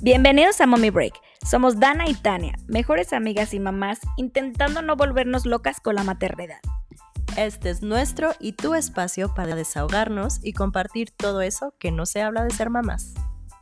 Bienvenidos a Mommy Break. Somos Dana y Tania, mejores amigas y mamás, intentando no volvernos locas con la maternidad. Este es nuestro y tu espacio para desahogarnos y compartir todo eso que no se habla de ser mamás.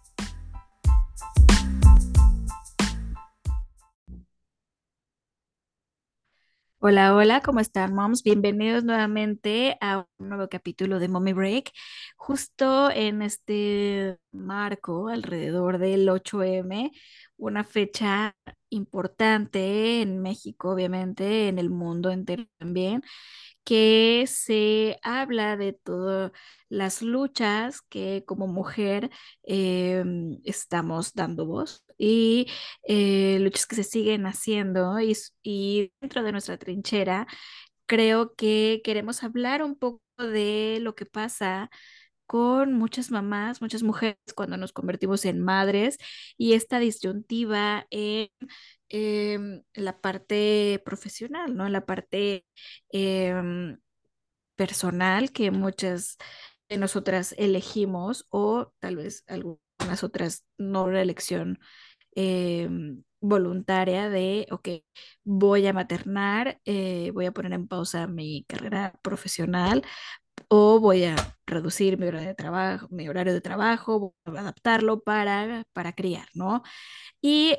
Hola, hola, ¿cómo están, moms? Bienvenidos nuevamente a un nuevo capítulo de Mommy Break. Justo en este marco, alrededor del 8M, una fecha importante en México, obviamente, en el mundo entero también, que se habla de todas las luchas que como mujer estamos dando voz y luchas que se siguen haciendo y dentro de nuestra trinchera creo que queremos hablar un poco de lo que pasa con muchas mamás, muchas mujeres cuando nos convertimos en madres y esta disyuntiva en la parte profesional, ¿no? En la parte em, personal que muchas de nosotras elegimos o tal vez algunas otras no una elección voluntaria de, ok, voy a maternar, voy a poner en pausa mi carrera profesional o voy a reducir mi horario de trabajo, voy a adaptarlo para criar, ¿no? Y,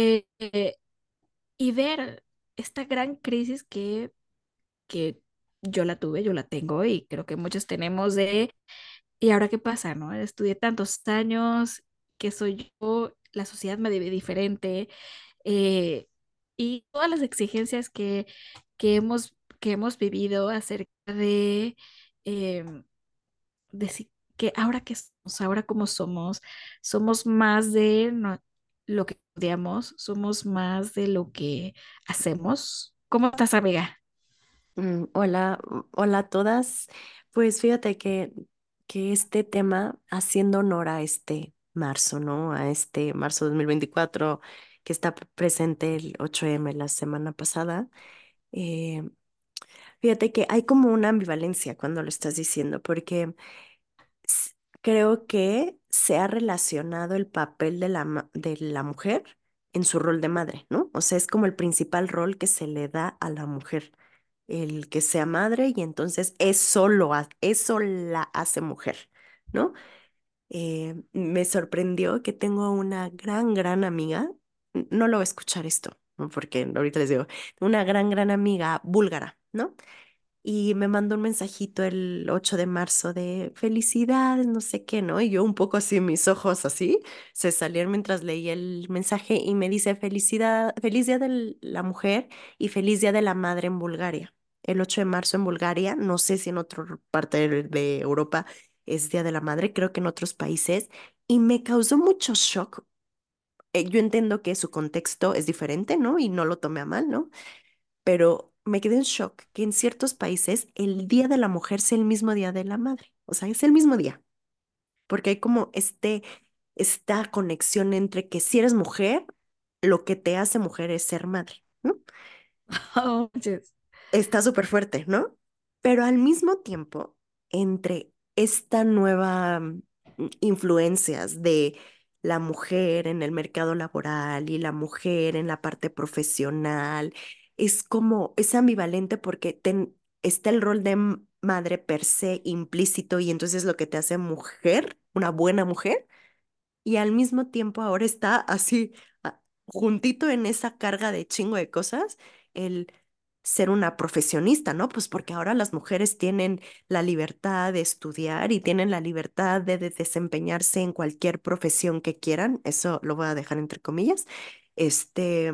y ver esta gran crisis que yo la tuve, yo la tengo y creo que muchos tenemos de, ¿y ahora qué pasa, no? Estudié tantos años, ¿qué soy yo? La sociedad me ve diferente eh, y todas las exigencias que hemos vivido acerca em, de que ahora que somos, ahora como somos más de lo que odiamos, somos más de lo que hacemos. ¿Cómo estás, amiga? Hola a todas. Pues fíjate que este tema, haciendo honor a este marzo, ¿no? A este marzo 2024 que está presente el 8M la semana pasada. eh, Fíjate que hay como una ambivalencia cuando lo estás diciendo, porque s- creo que se ha relacionado el papel de de la mujer en su rol de madre, ¿no? O sea, es como el principal rol que se le da a la mujer, el que sea madre y entonces eso la hace mujer, ¿no? Me sorprendió que tengo una gran amiga, no lo voy a escuchar esto, ¿no? Porque ahorita les digo, una gran amiga búlgara, ¿no? Y me mandó un mensajito el 8 de marzo de felicidades, no sé qué, ¿no? Y yo un poco así, mis ojos así, se salieron mientras leía el mensaje y me dice feliz día de la mujer y feliz día de la madre en Bulgaria. El 8 de marzo en Bulgaria, no sé si en otra parte de Europa es Día de la Madre, creo que en otros países, y me causó mucho shock. Yo entiendo que su contexto es diferente, ¿no? Y no lo tomé a mal, ¿no? Pero me quedé en shock que en ciertos países el Día de la Mujer sea el mismo Día de la Madre. O sea, es el mismo día, porque hay como esta conexión entre que si eres mujer, lo que te hace mujer es ser madre, ¿no? Oh, yes. Está súper fuerte, ¿no? Pero al mismo tiempo, entre esta nueva influencias de la mujer en el mercado laboral y la mujer en la parte profesional, es ambivalente porque está el rol de madre per se implícito y entonces lo que te hace mujer, una buena mujer, y al mismo tiempo ahora está así juntito en esa carga de chingo de cosas, el ser una profesionista, ¿no? Pues porque ahora las mujeres tienen la libertad de estudiar y tienen la libertad de desempeñarse en cualquier profesión que quieran, eso lo voy a dejar entre comillas, este,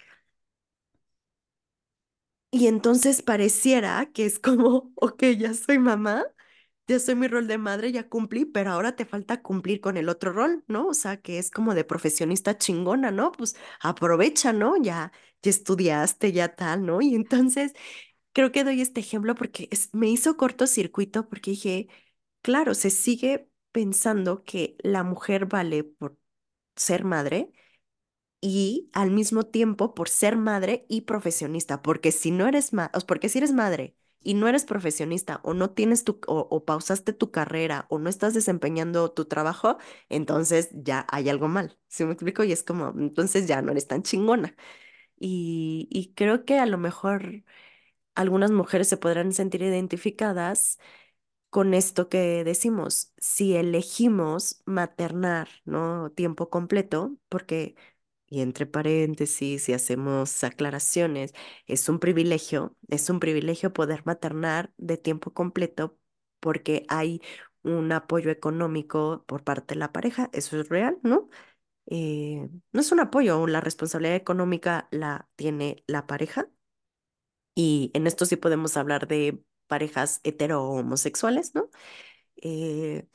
y entonces pareciera que es como, ok, ya soy mamá, ya soy mi rol de madre, ya cumplí, pero ahora te falta cumplir con el otro rol, ¿no? O sea, que es como de profesionista chingona, ¿no? Pues aprovecha, ¿no? Ya estudiaste, ya tal, ¿no? Y entonces creo que doy este ejemplo porque me hizo cortocircuito porque dije, claro, se sigue pensando que la mujer vale por ser madre y al mismo tiempo por ser madre y profesionista, porque si no eres porque si eres madre y no eres profesionista o no tienes o pausaste tu carrera o no estás desempeñando tu trabajo, entonces ya hay algo mal. ¿Sí me explico? Y es como, entonces ya no eres tan chingona. Y creo que a lo mejor algunas mujeres se podrán sentir identificadas con esto que decimos, si elegimos maternar, ¿no? Tiempo completo, porque, y entre paréntesis, si hacemos aclaraciones, es un privilegio poder maternar de tiempo completo porque hay un apoyo económico por parte de la pareja, eso es real, ¿no? No es un apoyo, la responsabilidad económica la tiene la pareja y en esto sí podemos hablar de parejas hetero o homosexuales, ¿no? Eh,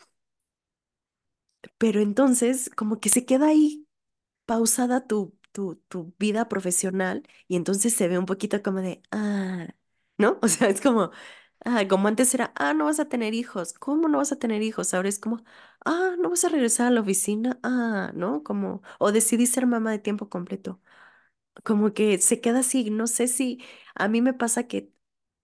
pero entonces como que se queda ahí pausada tu vida profesional y entonces se ve un poquito como de, ¿no? O sea, es como, como antes era, no vas a tener hijos, ¿cómo no vas a tener hijos? Ahora es como, no vas a regresar a la oficina, ¿no? Como, o decidí ser mamá de tiempo completo. Como que se queda así, no sé si a mí me pasa que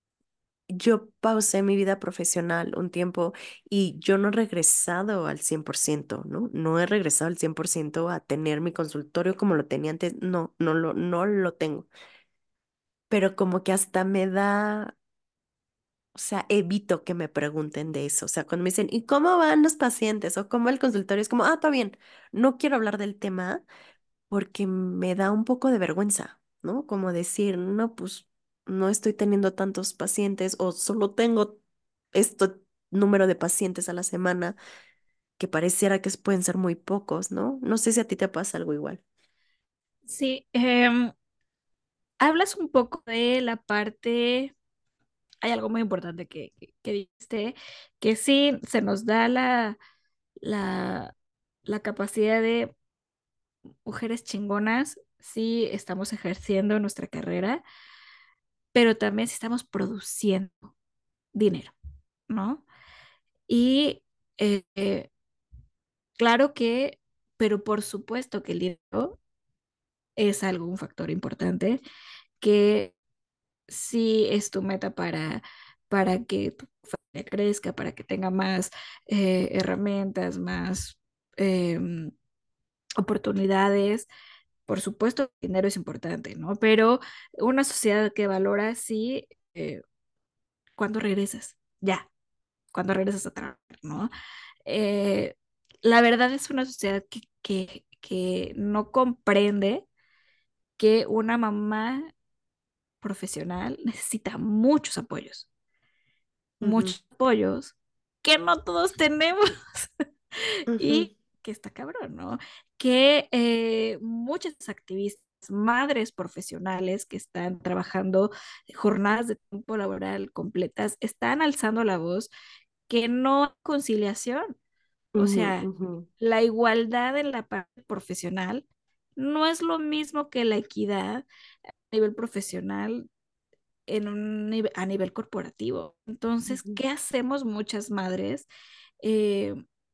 yo pausé mi vida profesional un tiempo y yo no he regresado al 100%, ¿no? No he regresado al 100% a tener mi consultorio como lo tenía antes. No, no lo tengo. Pero como que hasta me da, o sea, evito que me pregunten de eso. O sea, cuando me dicen, ¿y cómo van los pacientes? O cómo el consultorio, es como, está bien. No quiero hablar del tema porque me da un poco de vergüenza, ¿no? Como decir, no, pues no estoy teniendo tantos pacientes o solo tengo este número de pacientes a la semana que pareciera que pueden ser muy pocos, ¿no? No sé si a ti te pasa algo igual. Sí, hablas un poco de la parte, hay algo muy importante que dijiste, que sí se nos da la, la capacidad de mujeres chingonas, sí estamos ejerciendo nuestra carrera, pero también sí estamos produciendo dinero, ¿no? Y claro que, pero por supuesto que el dinero es algo, un factor importante, que sí es tu meta para que tu familia crezca, para que tenga más herramientas, más oportunidades. Por supuesto, el dinero es importante, ¿no? Pero una sociedad que valora, sí, ¿cuándo regresas? Ya, cuando regresas a trabajar, ¿no? Eh, la verdad es una sociedad que no comprende que una mamá profesional necesita Ujú, muchos apoyos que no todos tenemos ujú, y que está cabrón, ¿no? Que muchas activistas, madres profesionales que están trabajando jornadas de tiempo laboral completas, están alzando la voz que no hay conciliación. O ujú, sea, ujú, la igualdad en la parte profesional no es lo mismo que la equidad a nivel profesional a nivel corporativo. Entonces, ujú, ¿qué hacemos muchas madres? Eh,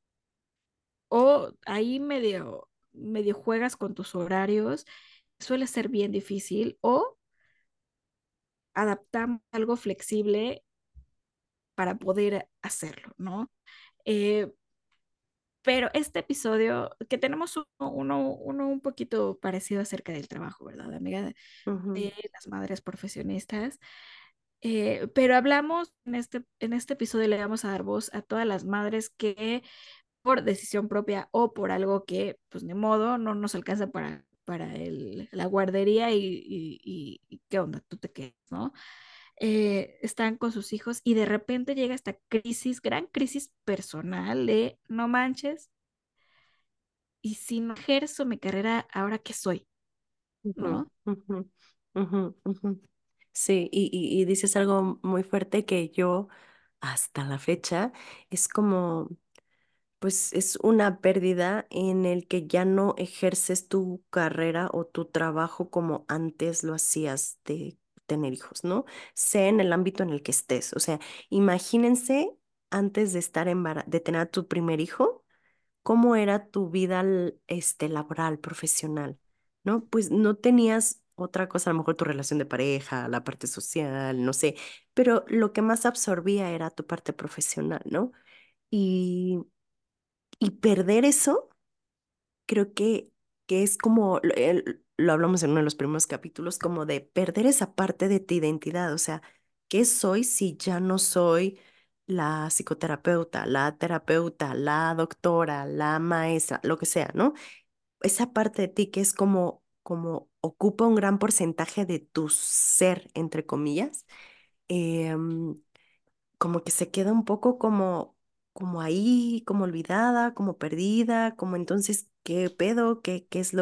o ahí medio juegas con tus horarios, suele ser bien difícil, o adaptamos algo flexible para poder hacerlo, ¿no? Eh, pero este episodio, que tenemos uno un poquito parecido acerca del trabajo, ¿verdad, amiga? ujú, De las madres profesionistas. Pero hablamos en este episodio, le vamos a dar voz a todas las madres que por decisión propia o por algo que, pues ni modo, no nos alcanza para la guardería y qué onda, tú te quedas, ¿no? Están con sus hijos y de repente llega esta crisis, gran crisis personal de no manches, y si no ejerzo mi carrera, ¿ahora qué soy? ujú, ¿No? ujú, ujú, ujú. Sí, y dices algo muy fuerte que yo hasta la fecha es como pues es una pérdida en el que ya no ejerces tu carrera o tu trabajo como antes lo hacías de tener hijos, ¿no? Sea en el ámbito en el que estés. O sea, imagínense antes de estar de tener a tu primer hijo, cómo era tu vida laboral, profesional, ¿no? Pues no tenías otra cosa, a lo mejor tu relación de pareja, la parte social, no sé, pero lo que más absorbía era tu parte profesional, ¿no? Y, y perder eso, creo que es como, lo hablamos en uno de los primeros capítulos, como de perder esa parte de tu identidad, o sea, ¿qué soy si ya no soy la psicoterapeuta, la terapeuta, la doctora, la maestra, lo que sea, ¿no? Esa parte de ti que es como ocupa un gran porcentaje de tu ser, entre comillas, em, como que se queda un poco como ahí, como olvidada, como perdida, como entonces, ¿qué pedo? ¿Qué es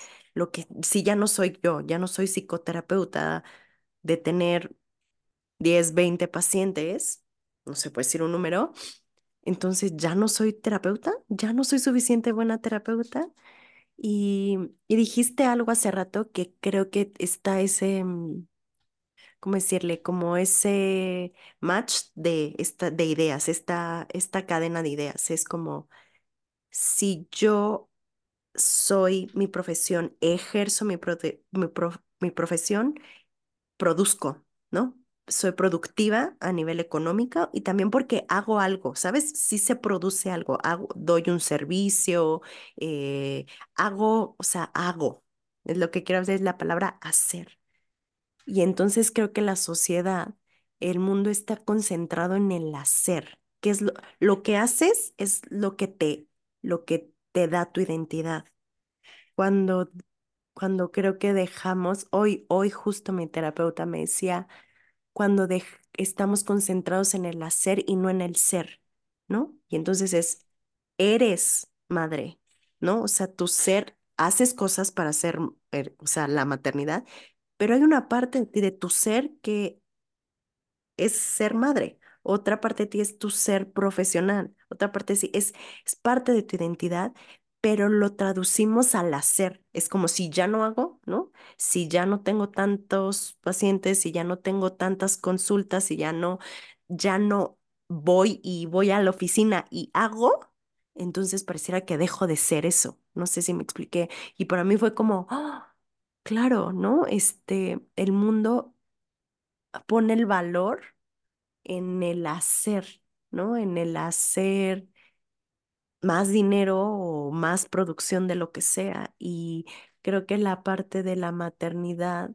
si ya no soy yo, ya no soy psicoterapeuta de tener 10 20 pacientes, no sé, puede decir un número, entonces ya no soy terapeuta, ya no soy suficiente buena terapeuta? Y dijiste algo hace rato que creo que está ese, ¿cómo decirle? Como ese match de ideas, esta cadena de ideas. Es como si yo soy mi profesión, ejerzo mi profesión, produzco, ¿no? Soy productiva a nivel económico y también porque hago algo, ¿sabes? Si se produce algo, doy un servicio, eh, o sea, hago. Es lo que quiero decir, es la palabra hacer. Y entonces creo que la sociedad, el mundo está concentrado en el hacer, que es lo que haces es lo que te da tu identidad. Cuando, cuando creo que dejamos, hoy justo mi terapeuta me decía, cuando estamos concentrados en el hacer y no en el ser, ¿no? Y entonces eres madre, ¿no? O sea, tu ser, haces cosas para ser, o sea, la maternidad, pero hay una parte de ti, de tu ser que es ser madre. Otra parte de ti es tu ser profesional. Otra parte sí es parte de tu identidad, pero lo traducimos al hacer. Es como si ya no hago, ¿no? Si ya no tengo tantos pacientes, si ya no tengo tantas consultas, si ya no voy a la oficina y hago, entonces pareciera que dejo de ser eso. No sé si me expliqué. Y para mí fue como, ¡ah! Claro, ¿no? El mundo pone el valor en el hacer, ¿no? En el hacer más dinero o más producción de lo que sea. Y creo que la parte de la maternidad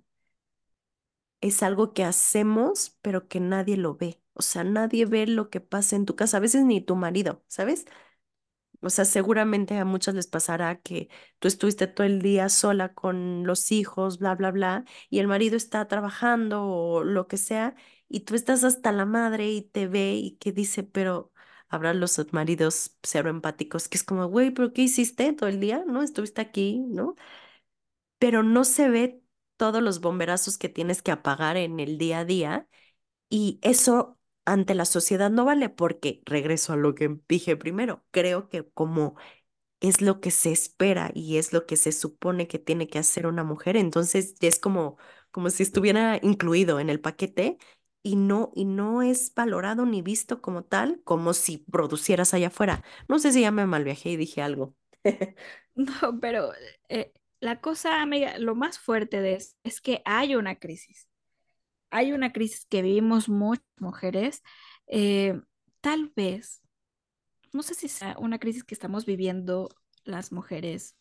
es algo que hacemos, pero que nadie lo ve. O sea, nadie ve lo que pasa en tu casa, a veces ni tu marido, ¿sabes? O sea, seguramente a muchas les pasará que tú estuviste todo el día sola con los hijos, bla, bla, bla, y el marido está trabajando o lo que sea, y tú estás hasta la madre y te ve y que dice, pero habrá los maridos cero empáticos, que es como, güey, pero ¿qué hiciste todo el día? ¿No? Estuviste aquí, ¿no? Pero no se ve todos los bomberazos que tienes que apagar en el día a día, y eso ante la sociedad no vale porque, regreso a lo que dije primero, creo que como es lo que se espera y es lo que se supone que tiene que hacer una mujer. Entonces ya es como si estuviera incluido en el paquete y no es valorado ni visto como tal, como si producieras allá afuera. No sé si ya me malviajé y dije algo. No, pero la cosa, amiga, lo más fuerte de esto es que hay una crisis. Hay una crisis que vivimos muchas mujeres. eh, Tal vez, no sé si sea una crisis que estamos viviendo las mujeres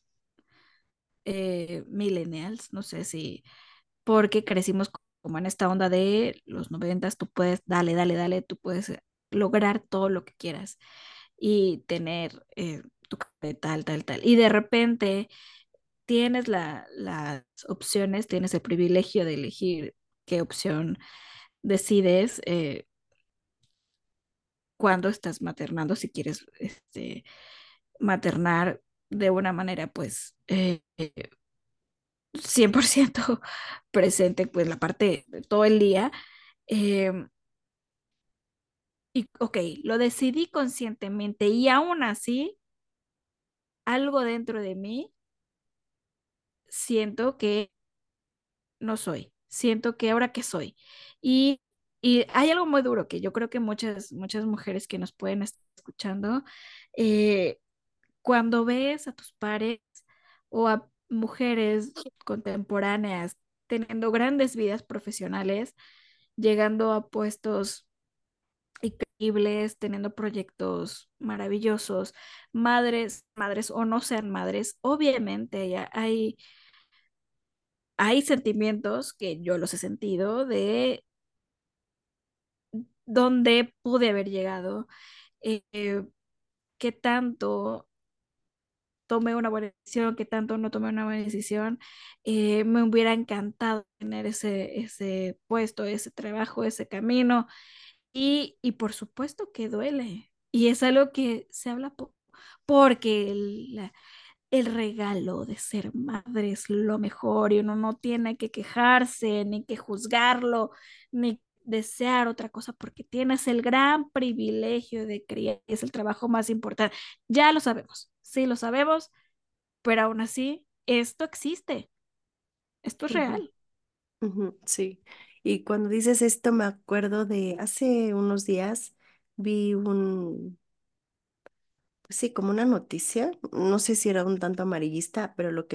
millennials, no sé si porque crecimos como en esta onda de los noventas, tú puedes, dale, dale, dale, tú puedes lograr todo lo que quieras y tener tu carrera de tal, tal, tal. Y de repente tienes las opciones, tienes el privilegio de elegir qué opción decides cuando estás maternando, si quieres maternar de una manera pues 100% presente, pues la parte de todo el día. em, y ok, lo decidí conscientemente y aún así, algo dentro de mí siento que no soy, siento que ahora que soy. Y, y hay algo muy duro que yo creo que muchas mujeres que nos pueden estar escuchando, eh, cuando ves a tus pares o a mujeres contemporáneas teniendo grandes vidas profesionales, llegando a puestos increíbles, teniendo proyectos maravillosos, madres o no sean madres, obviamente hay sentimientos que yo los he sentido de dónde pude haber llegado, eh, qué tanto tomé una buena decisión, qué tanto no tomé una buena decisión. Me hubiera encantado tener ese puesto, ese trabajo, ese camino y por supuesto que duele. Y es algo que se habla poco, porque el regalo de ser madre es lo mejor y uno no tiene que quejarse, ni que juzgarlo, ni desear otra cosa, porque tienes el gran privilegio de criar, es el trabajo más importante. Ya lo sabemos, sí lo sabemos, pero aún así, esto existe, esto es Ujú, real. ujú, sí. Y cuando dices esto, me acuerdo de hace unos días vi pues sí, como una noticia, no sé si era un tanto amarillista, pero lo que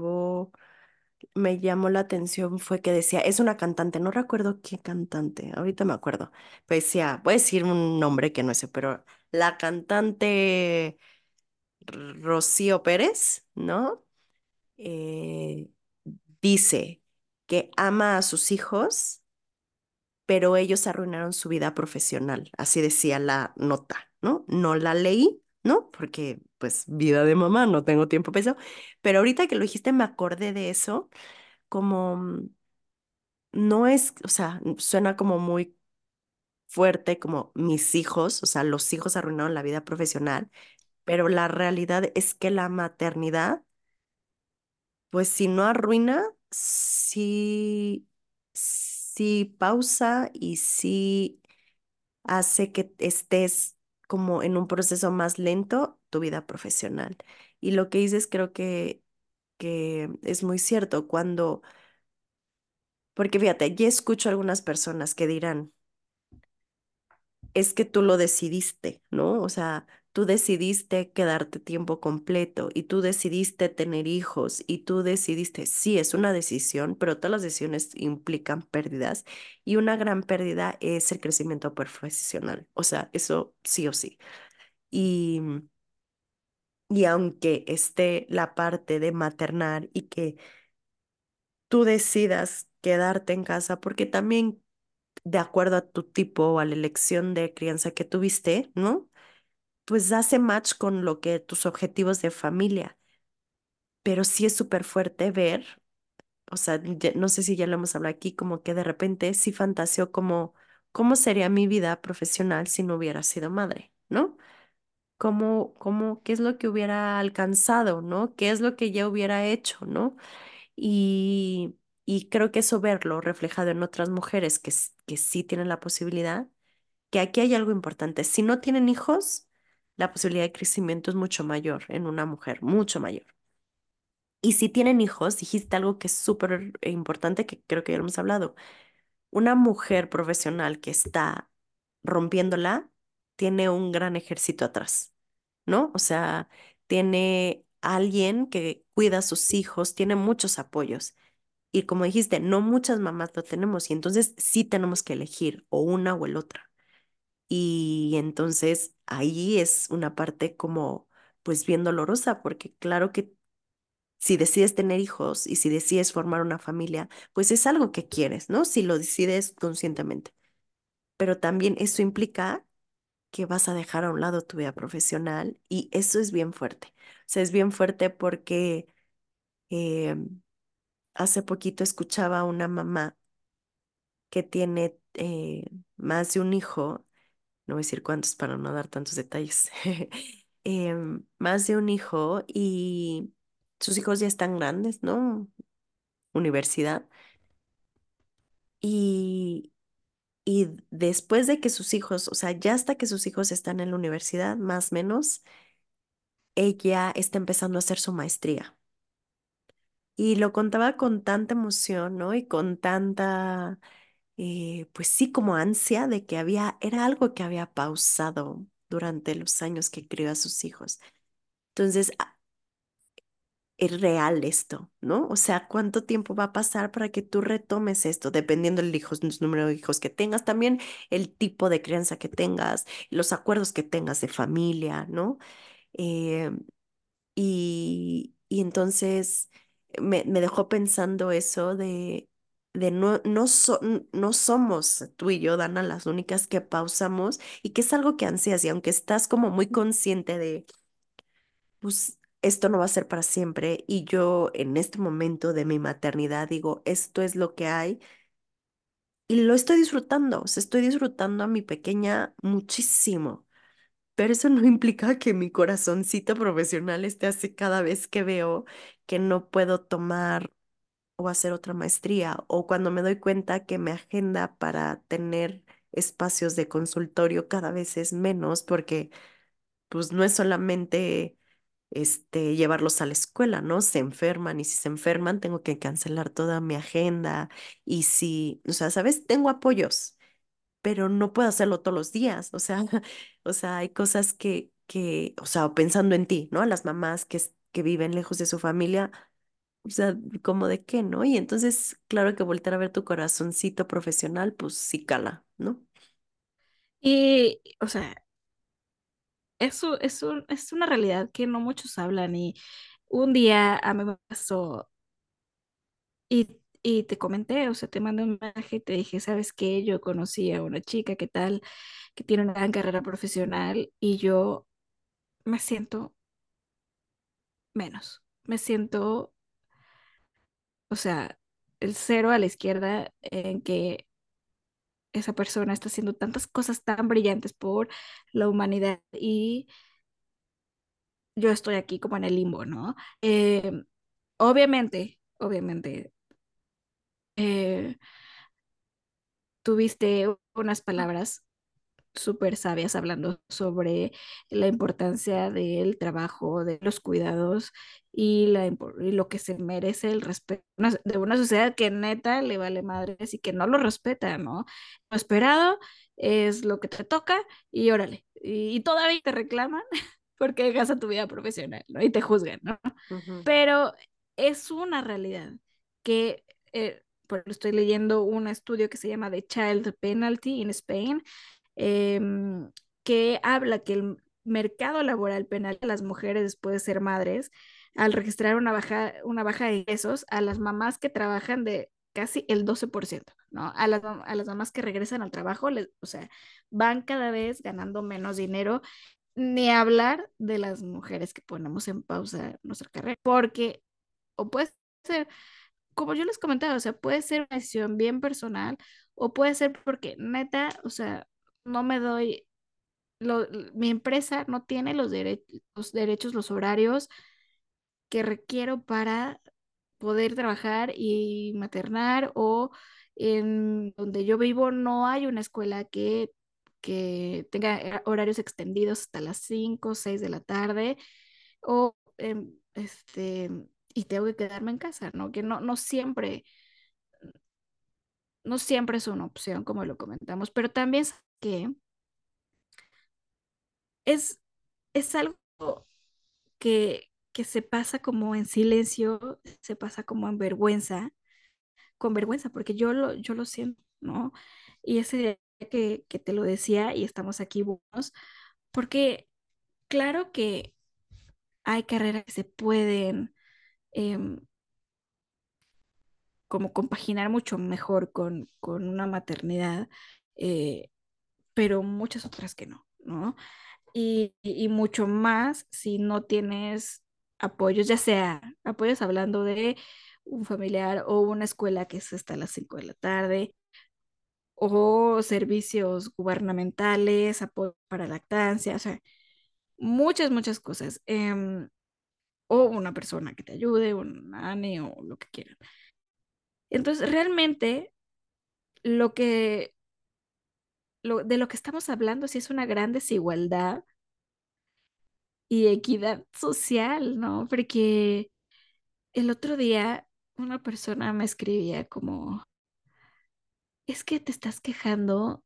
me llamó la atención fue que decía, es una cantante, no recuerdo qué cantante, ahorita me acuerdo, pero decía, voy a decir un nombre que no sé, pero la cantante Rocío Pérez, ¿no? Eh, dice que ama a sus hijos, pero ellos arruinaron su vida profesional, así decía la nota, ¿no? No la leí, ¿no? Porque pues vida de mamá, no tengo tiempo para eso, pero ahorita que lo dijiste me acordé de eso, como no es, o sea, suena como muy fuerte, como mis hijos, o sea, los hijos arruinaron la vida profesional, pero la realidad es que la maternidad, pues si no arruina, sí, sí pausa y sí hace que estés como en un proceso más lento tu vida profesional. Y lo que dices creo que es muy cierto porque fíjate, ya escucho a algunas personas que dirán, es que tú lo decidiste, ¿no? O sea, tú decidiste quedarte tiempo completo y tú decidiste tener hijos y tú decidiste, sí, es una decisión, pero todas las decisiones implican pérdidas y una gran pérdida es el crecimiento profesional. O sea, eso sí o sí. Y, y aunque esté la parte de maternar y que tú decidas quedarte en casa, porque también de acuerdo a tu tipo o a la elección de crianza que tuviste, ¿no? Pues hace match con lo que tus objetivos de familia, pero sí es súper fuerte ver, o sea, no sé si ya lo hemos hablado aquí, como que de repente sí fantaseo como, ¿cómo sería mi vida profesional si no hubiera sido madre? ¿No? Qué es lo que hubiera alcanzado? ¿No? ¿Qué es lo que ya hubiera hecho? ¿No? Y, y creo que eso verlo reflejado en otras mujeres que sí tienen la posibilidad, que aquí hay algo importante. Si no tienen hijos, la posibilidad de crecimiento es mucho mayor en una mujer, mucho mayor. Y si tienen hijos, dijiste algo que es súper importante, que creo que ya lo hemos hablado. Una mujer profesional que está rompiéndola tiene un gran ejército atrás, ¿no? O sea, tiene alguien que cuida a sus hijos, tiene muchos apoyos. Y como dijiste, no muchas mamás lo tenemos y entonces sí tenemos que elegir o una o el otra. Y entonces ahí es una parte como pues bien dolorosa, porque claro que si decides tener hijos y si decides formar una familia, pues es algo que quieres, ¿no? Si lo decides conscientemente. Pero también eso implica que vas a dejar a un lado tu vida profesional y eso es bien fuerte. O sea, es bien fuerte porque eh, hace poquito escuchaba a una mamá que tiene más de un hijo, no voy a decir cuántos para no dar tantos detalles, más de un hijo y sus hijos ya están grandes, ¿no? Universidad. Y, y después de que sus hijos, o sea, ya hasta que sus hijos están en la universidad, más o menos, ella está empezando a hacer su maestría. Y lo contaba con tanta emoción, ¿no? Y con tanta, pues sí, como ansia de que era algo que había pausado durante los años que crió a sus hijos. Entonces, es real esto, ¿no? O sea, ¿cuánto tiempo va a pasar para que tú retomes esto? Dependiendo del hijos, número de hijos que tengas, también el tipo de crianza que tengas, los acuerdos que tengas de familia, ¿no? Eh, y entonces me dejó pensando eso de no somos tú y yo, Dana, las únicas que pausamos y que es algo que ansías y aunque estás como muy consciente de pues esto no va a ser para siempre y yo en este momento de mi maternidad digo, esto es lo que hay y lo estoy disfrutando, o sea, estoy disfrutando a mi pequeña muchísimo, pero eso no implica que mi corazoncito profesional esté así cada vez que veo que no puedo tomar o hacer otra maestría o cuando me doy cuenta que mi agenda para tener espacios de consultorio cada vez es menos porque pues no es solamente llevarlos a la escuela, ¿no? Se enferman y si se enferman tengo que cancelar toda mi agenda y si, o sea, ¿sabes? Tengo apoyos, pero no puedo hacerlo todos los días, o sea, o sea, hay cosas o sea, pensando en ti, ¿no? Las mamás que viven lejos de su familia, o sea, como de qué, ¿no? Y entonces, claro que volver a ver tu corazoncito profesional, pues sí cala, ¿no? Y, o sea, eso es una realidad que no muchos hablan y un día a mí me pasó y te comenté, o sea, te mandé un mensaje y te dije, ¿sabes qué? Yo conocí a una chica, ¿qué tal? Que tiene una gran carrera profesional y yo me siento menos, me siento, o sea, el cero a la izquierda en que esa persona está haciendo tantas cosas tan brillantes por la humanidad y yo estoy aquí como en el limbo, ¿no? Obviamente, eh, tuviste unas palabras súper sabias hablando sobre la importancia del trabajo, de los cuidados y lo que se merece el respeto de una sociedad que neta le vale madres y que no lo respeta, ¿no? Lo esperado es lo que te toca y órale, y todavía te reclaman porque dejas a tu vida profesional, ¿no? Y te juzgan, ¿no? Ujú, Pero es una realidad que, estoy leyendo un estudio que se llama The Child Penalty in Spain, em, que habla que el mercado laboral penal a las mujeres después de ser madres, al registrar una baja de ingresos, a las mamás que trabajan de casi el 12%, ¿no? A las mamás que regresan al trabajo, o sea, van cada vez ganando menos dinero, ni hablar de las mujeres que ponemos en pausa nuestra carrera, porque, o puede ser, como yo les comentaba, o sea, puede ser una decisión bien personal, o puede ser porque neta, o sea, no me doy, mi empresa no tiene los derechos, los horarios que requiero para poder trabajar y maternar, o en donde yo vivo no hay una escuela que tenga horarios extendidos hasta las 5 o 6 de la tarde, o y tengo que quedarme en casa, ¿no? Que no siempre es una opción, como lo comentamos, pero también sé que es, es algo que se pasa como en silencio, se pasa como en vergüenza, con vergüenza, porque yo lo siento, ¿no? Y ese día que te lo decía y estamos aquí buenos, porque claro que hay carreras que se pueden em, como compaginar mucho mejor con una maternidad, eh, pero muchas otras que no, ¿no? Y mucho más si no tienes apoyos, ya sea apoyos hablando de un familiar o una escuela que es hasta las 5 de la tarde, o servicios gubernamentales, apoyo para lactancia, o sea, muchas cosas. O una persona que te ayude, un nane o lo que quieran. Entonces, realmente, lo que, de lo que estamos hablando sí es una gran desigualdad y equidad social, ¿no? Porque el otro día una persona me escribía como, es que te estás quejando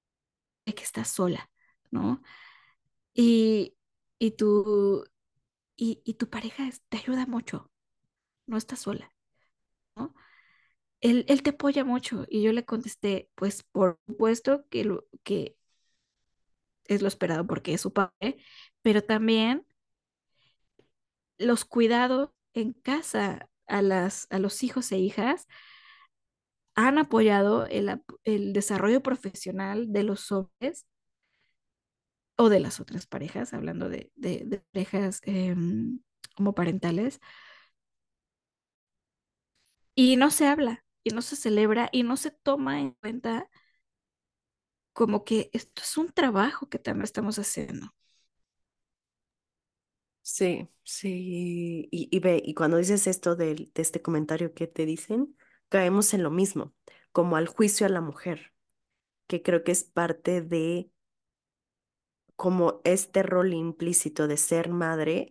de que estás sola, ¿no? Y, y tú, y tu pareja te ayuda mucho, no estás sola, ¿no? Él te apoya mucho y yo le contesté, pues por supuesto que es lo esperado porque es su padre, pero también los cuidados en casa a los hijos e hijas han apoyado el desarrollo profesional de los hombres o de las otras parejas, hablando de parejas homoparentales, y no se habla, y no se celebra, y no se toma en cuenta como que esto es un trabajo que también estamos haciendo. Sí, sí, y ve, y cuando dices esto de este comentario que te dicen, caemos en lo mismo, como al juicio a la mujer, que creo que es parte de como este rol implícito de ser madre.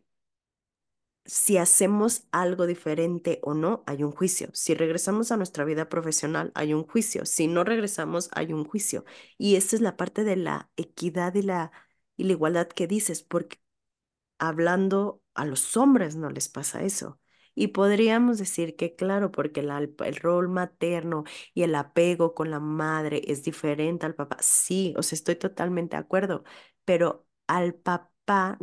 Si hacemos algo diferente o no, hay un juicio. Si regresamos a nuestra vida profesional, hay un juicio. Si no regresamos, hay un juicio. Y esta es la parte de la equidad y la igualdad que dices, porque hablando a los hombres no les pasa eso. Y podríamos decir que, claro, porque el rol materno y el apego con la madre es diferente al papá. Sí, o sea, estoy totalmente de acuerdo, pero al papá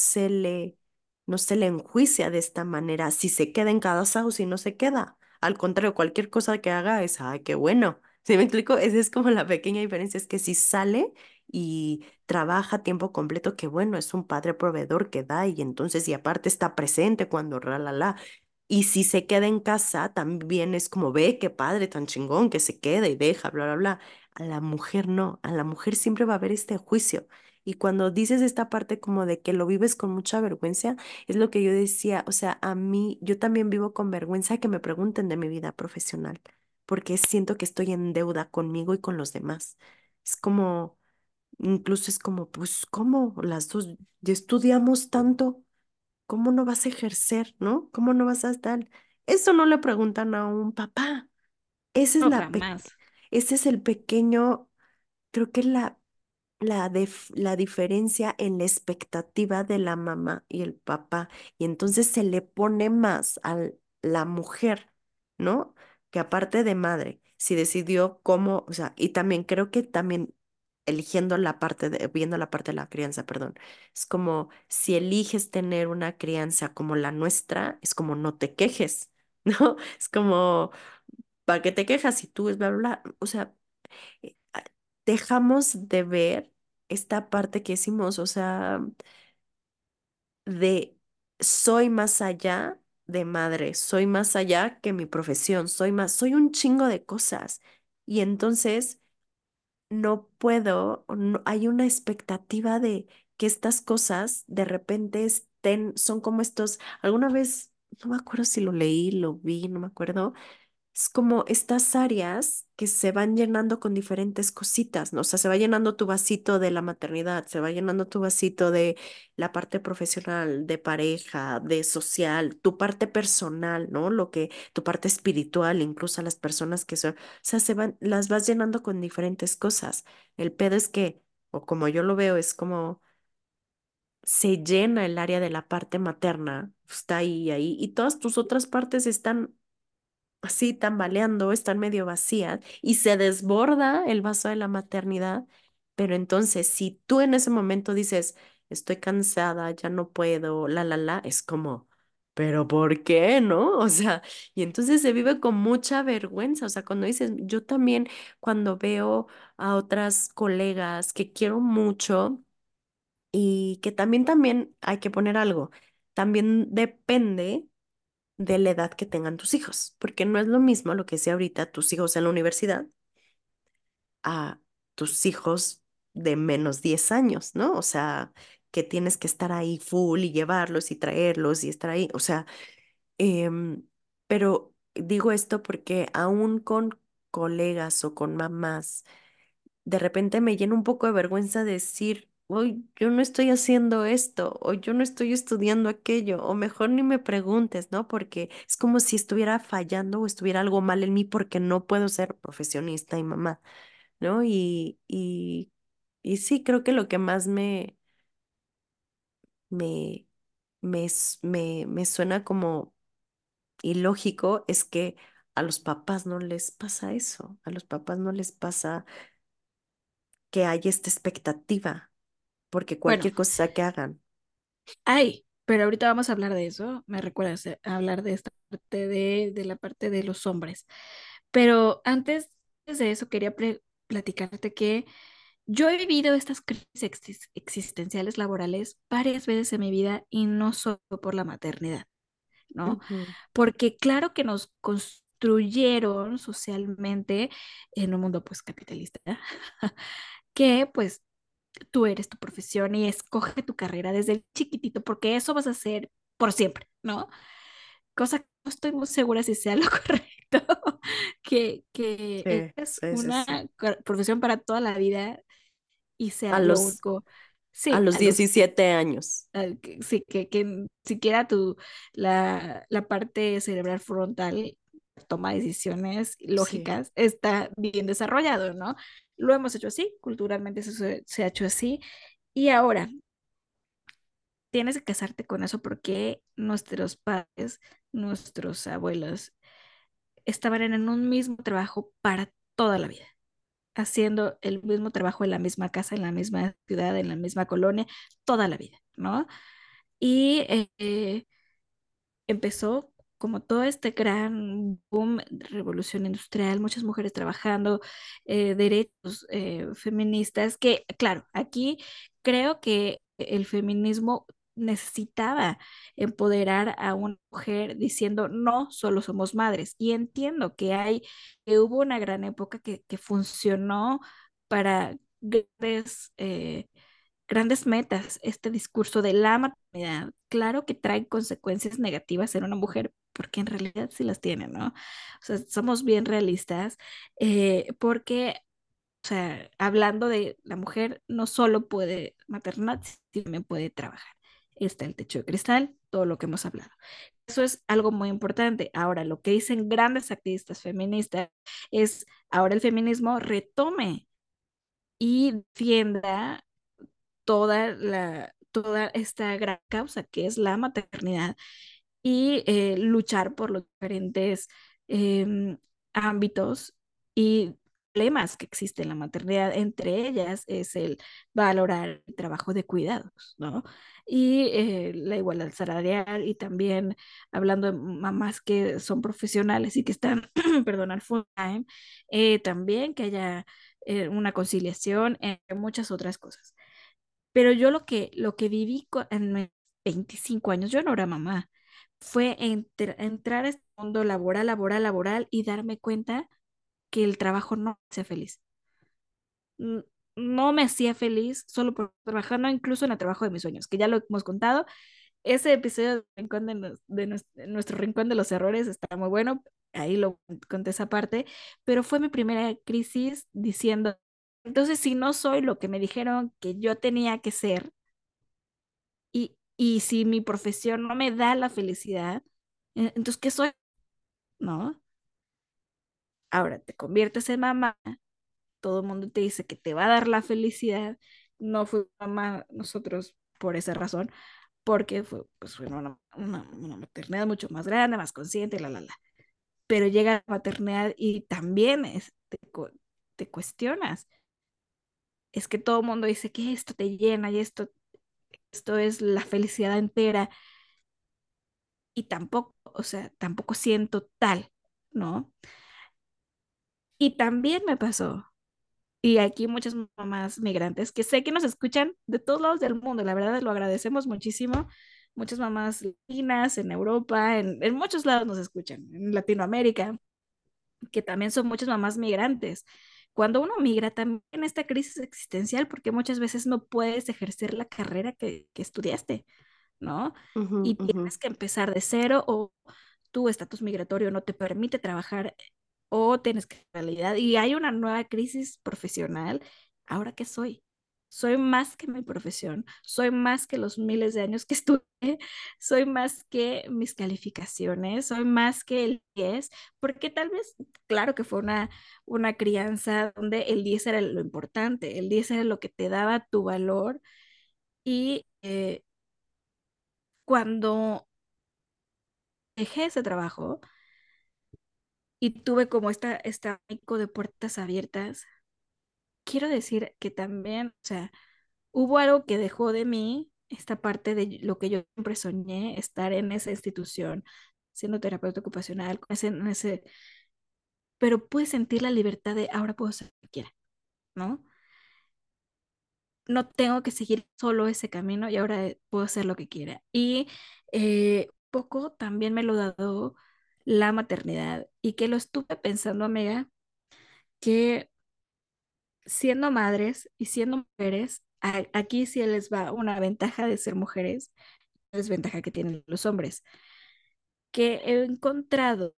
no se le enjuicia de esta manera si se queda en casa o si no se queda. Al contrario, cualquier cosa que haga es, ay, qué bueno. ¿Sí me explico? Esa es como la pequeña diferencia, es que si sale y trabaja a tiempo completo, que bueno, es un padre proveedor que da y entonces y aparte está presente cuando la. Y si se queda en casa, también es como ve qué padre tan chingón que se queda y deja, bla, bla, bla. A la mujer no, a la mujer siempre va a haber este juicio. Y cuando dices esta parte como de que lo vives con mucha vergüenza, es lo que yo decía, o sea, a mí, yo también vivo con vergüenza que me pregunten de mi vida profesional, porque siento que estoy en deuda conmigo y con los demás. Es como, incluso es como, pues, ¿cómo? Las dos ya estudiamos tanto, ¿cómo no vas a ejercer, no? ¿Cómo no vas a estar? Eso no le preguntan a un papá. Esa es No, la jamás. ese es el pequeño, creo que la diferencia en la expectativa de la mamá y el papá. Y entonces se le pone más a la mujer, ¿no? Que aparte de madre, si decidió cómo, o sea, y también creo que también eligiendo la parte viendo la parte de la crianza, perdón, es como si eliges tener una crianza como la nuestra, es como no te quejes, ¿no? Es como, ¿para qué te quejas si tú es bla, bla, bla? O sea, eh, a- dejamos de ver esta parte que hicimos, o sea, de soy más allá de madre, soy más allá que mi profesión, soy un chingo de cosas. Y entonces no puedo, hay una expectativa de que estas cosas de repente son como estos, alguna vez, no me acuerdo si lo leí, lo vi, no me acuerdo, es como estas áreas que se van llenando con diferentes cositas, ¿no? O sea, se va llenando tu vasito de la maternidad, se va llenando tu vasito de la parte profesional, de pareja, de social, tu parte personal, ¿no? Tu parte espiritual, incluso a las personas que son, o sea, las vas llenando con diferentes cosas. El pedo es que, o como yo lo veo, es como se llena el área de la parte materna, está ahí, y todas tus otras partes están así tambaleando, están medio vacías y se desborda el vaso de la maternidad. Pero entonces, si tú en ese momento dices, estoy cansada, ya no puedo, es como, pero ¿por qué, no? O sea, y entonces se vive con mucha vergüenza. O sea, cuando dices, yo también, cuando veo a otras colegas que quiero mucho y que también hay que poner algo, también depende de la edad que tengan tus hijos, porque no es lo mismo lo que sea ahorita tus hijos en la universidad a tus hijos de menos 10 años, ¿no? O sea, que tienes que estar ahí full y llevarlos y traerlos y estar ahí, o sea, pero digo esto porque aún con colegas o con mamás, de repente me llena un poco de vergüenza decir, hoy yo no estoy haciendo esto, o yo no estoy estudiando aquello, o mejor ni me preguntes, ¿no? Porque es como si estuviera fallando o estuviera algo mal en mí porque no puedo ser profesionista y mamá, ¿no? Y sí, creo que lo que más me me suena como ilógico es que a los papás no les pasa eso, a los papás no les pasa que hay esta expectativa, porque Bueno, cualquier cosa que hagan. ay, pero ahorita vamos a hablar de eso. Me recuerdas a hablar de esta parte de la parte de los hombres. Pero antes de eso quería platicarte que yo he vivido estas crisis existenciales laborales varias veces en mi vida y no solo por la maternidad, ¿no? Ujú, Porque claro que nos construyeron socialmente en un mundo pues capitalista, que pues tú eres tu profesión y escoge tu carrera desde chiquitito porque eso vas a hacer por siempre, ¿no? Cosa que no estoy muy segura si sea lo correcto, que sí, es sí, sí, una sí. profesión para toda la vida y A sea lo los, único, a sí, los 17 años. sí, que siquiera la parte cerebral frontal toma decisiones Sí. lógicas está bien desarrollado, ¿no? Lo hemos hecho así, culturalmente eso se ha hecho así, y ahora tienes que casarte con eso porque nuestros padres, nuestros abuelos estaban en un mismo trabajo para toda la vida, haciendo el mismo trabajo en la misma casa, en la misma ciudad, en la misma colonia, toda la vida, ¿no? Y empezó como todo este gran boom, de revolución industrial, muchas mujeres trabajando, derechos feministas, que claro, aquí creo que el feminismo necesitaba empoderar a una mujer diciendo no solo somos madres. Y entiendo que hubo una gran época que funcionó para grandes metas, este discurso de la maternidad, claro que trae consecuencias negativas en una mujer, porque en realidad sí las tiene, ¿no? O sea, somos bien realistas, porque, o sea, hablando de la mujer, no solo puede maternar, sino también puede trabajar. Está el techo de cristal, todo lo que hemos hablado. Eso es algo muy importante. Ahora, lo que dicen grandes activistas feministas es, ahora el feminismo retome y defienda toda esta gran causa que es la maternidad y luchar por los diferentes em, ámbitos y problemas que existen en la maternidad. Entre ellas es el valorar el trabajo de cuidados, ¿no? Y la igualdad salarial y también hablando de mamás que son profesionales y que están, perdón, al full time, también que haya una conciliación, muchas otras cosas. Pero yo lo que viví en mis 25 años, yo no era mamá, fue entrar a este mundo laboral, laboral, laboral y darme cuenta que el trabajo no me hacía feliz. N- No me hacía feliz solo por trabajando incluso en el trabajo de mis sueños, que ya lo hemos contado. Ese episodio de, Rincón nuestro Rincón de los Errores está muy bueno, ahí lo conté esa parte, pero fue mi primera crisis diciendo, entonces si no soy lo que me dijeron que yo tenía que ser, y si mi profesión no me da la felicidad, entonces, ¿qué soy? ¿No? Ahora te conviertes en mamá, todo el mundo te dice que te va a dar la felicidad. No fue mamá nosotros por esa razón, porque fue una maternidad mucho más grande, más consciente, la. Pero llega la maternidad y también te cuestionas. Es que todo el mundo dice que esto te llena y esto es la felicidad entera y tampoco, o sea, tampoco siento tal, ¿no? Y también me pasó, y aquí muchas mamás migrantes que sé que nos escuchan de todos lados del mundo, la verdad lo agradecemos muchísimo. Muchas mamás latinas en Europa, en muchos lados nos escuchan, en Latinoamérica, que también son muchas mamás migrantes. Cuando uno migra, también esta crisis existencial, porque muchas veces no puedes ejercer la carrera que estudiaste, ¿no? Ujú, Y ujú. tienes que empezar de cero o tu estatus migratorio no te permite trabajar o tienes que realidad y hay una nueva crisis profesional. ¿Ahora qué soy? Soy más que mi profesión, soy más que los miles de años que estudié, soy más que mis calificaciones, soy más que el 10 porque tal vez, claro que fue una crianza donde el 10 era lo importante, el 10 era lo que te daba tu valor y Cuando dejé ese trabajo y tuve como este abanico de puertas abiertas, quiero decir que también, o sea, hubo algo que dejó de mí, esta parte de lo que yo siempre soñé, estar en esa institución, siendo terapeuta ocupacional, pero pude sentir la libertad de ahora puedo hacer lo que quiera, ¿no? No tengo que seguir solo ese camino y ahora puedo hacer lo que quiera. Y poco también me lo ha dado la maternidad y que lo estuve pensando, amiga, que siendo madres y siendo mujeres, aquí sí les va una ventaja de ser mujeres, desventaja que tienen los hombres, que he encontrado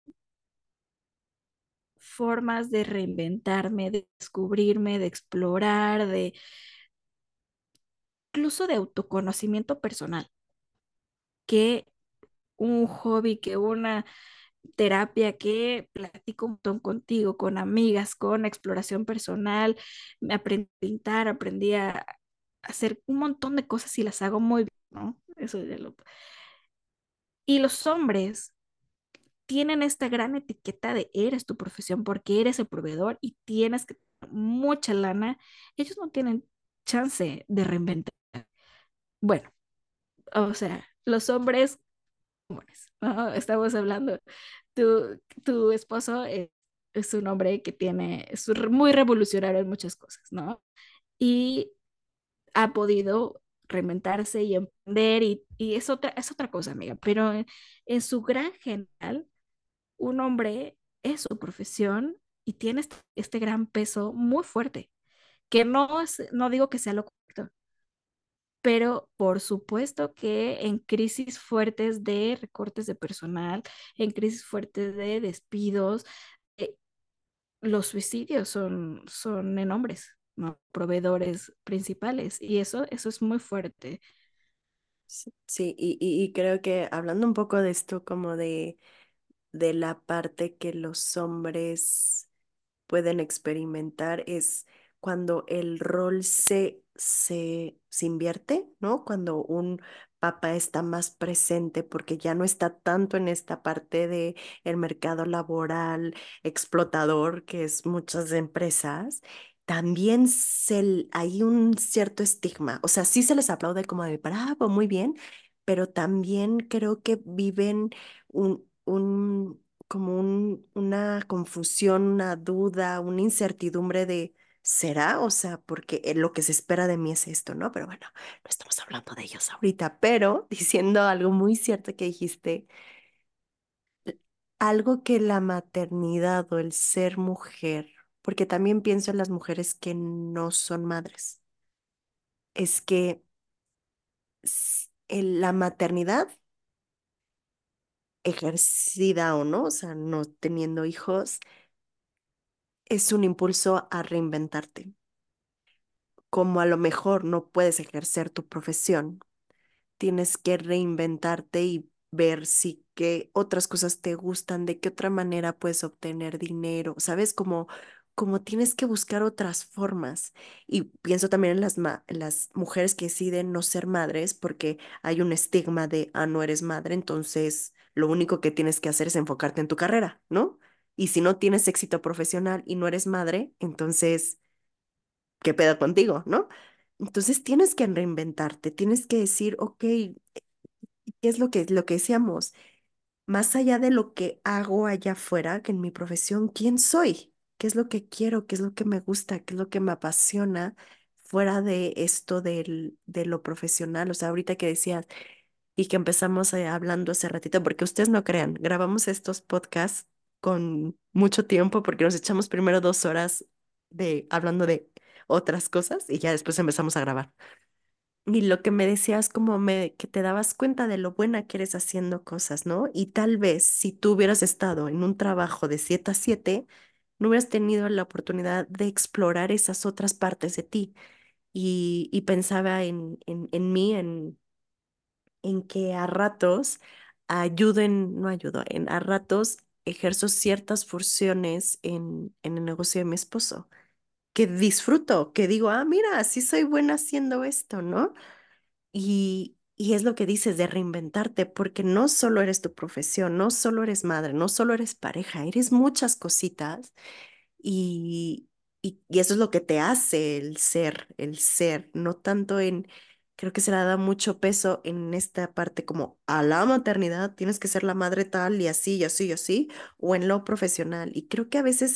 formas de reinventarme, de descubrirme, de explorar, de incluso de autoconocimiento personal, que un hobby, que una terapia, que platico un montón contigo, con amigas, con exploración personal, me aprendí a pintar, aprendí a hacer un montón de cosas y las hago muy bien, ¿no? Eso ya lo... Y los hombres tienen esta gran etiqueta de eres tu profesión porque eres el proveedor y tienes que tener mucha lana. Ellos no tienen chance de reinventar. Bueno, o sea, los hombres comunes, ¿no? Estamos hablando, tu esposo es un hombre que es muy revolucionario en muchas cosas, ¿no? Y ha podido reinventarse y emprender y es otra cosa, amiga, pero en su gran general un hombre es su profesión y tiene este gran peso muy fuerte, que no digo que sea lo correcto, pero por supuesto que en crisis fuertes de recortes de personal, en crisis fuertes de despidos, eh, los suicidios son en hombres, ¿no? Proveedores principales, y eso es muy fuerte. Sí, sí, y creo que hablando un poco de esto como de la parte que los hombres pueden experimentar es cuando el rol se invierte, ¿no? Cuando un papá está más presente porque ya no está tanto en esta parte de el mercado laboral explotador que es muchas empresas. También hay un cierto estigma, o sea, sí se les aplaude como de bravo, muy bien, pero también creo que viven como una confusión, una duda, una incertidumbre de, ¿será? O sea, porque lo que se espera de mí es esto, ¿no? Pero bueno, no estamos hablando de ellos ahorita, pero diciendo algo muy cierto que dijiste, algo que la maternidad o el ser mujer, porque también pienso en las mujeres que no son madres, es que la maternidad ejercida o no, o sea, no teniendo hijos, es un impulso a reinventarte. Como a lo mejor no puedes ejercer tu profesión, tienes que reinventarte y ver si qué otras cosas te gustan, de qué otra manera puedes obtener dinero, ¿sabes? Como tienes que buscar otras formas. Y pienso también en en las mujeres que deciden no ser madres porque hay un estigma de, ah, no eres madre, entonces lo único que tienes que hacer es enfocarte en tu carrera, ¿no? Y si no tienes éxito profesional y no eres madre, entonces ¿qué pedo contigo, no? Entonces tienes que reinventarte, tienes que decir, ok, ¿qué es lo que decíamos? Más allá de lo que hago allá afuera, que en mi profesión, ¿quién soy? ¿Qué es lo que quiero? ¿Qué es lo que me gusta? ¿Qué es lo que me apasiona? Fuera de esto de lo profesional, o sea, ahorita que decías y que empezamos hablando hace ratito, porque ustedes no crean, grabamos estos podcasts con mucho tiempo porque nos echamos primero 2 horas de hablando de otras cosas y ya después empezamos a grabar. Y lo que me decías como que te dabas cuenta de lo buena que eres haciendo cosas, ¿no? Y tal vez si tú hubieras estado en un trabajo de 7 a 7 no hubieras tenido la oportunidad de explorar esas otras partes de ti. Y pensaba en mí, en que a ratos no ayudo, a ratos ejerzo ciertas funciones en el negocio de mi esposo, que disfruto, que digo, ah, mira, sí soy buena haciendo esto, ¿no? Y es lo que dices de reinventarte, porque no solo eres tu profesión, no solo eres madre, no solo eres pareja, eres muchas cositas y, y eso es lo que te hace el ser, no tanto en, creo que se le da mucho peso en esta parte como a la maternidad, tienes que ser la madre tal y así, y así, y así, o en lo profesional. Y creo que a veces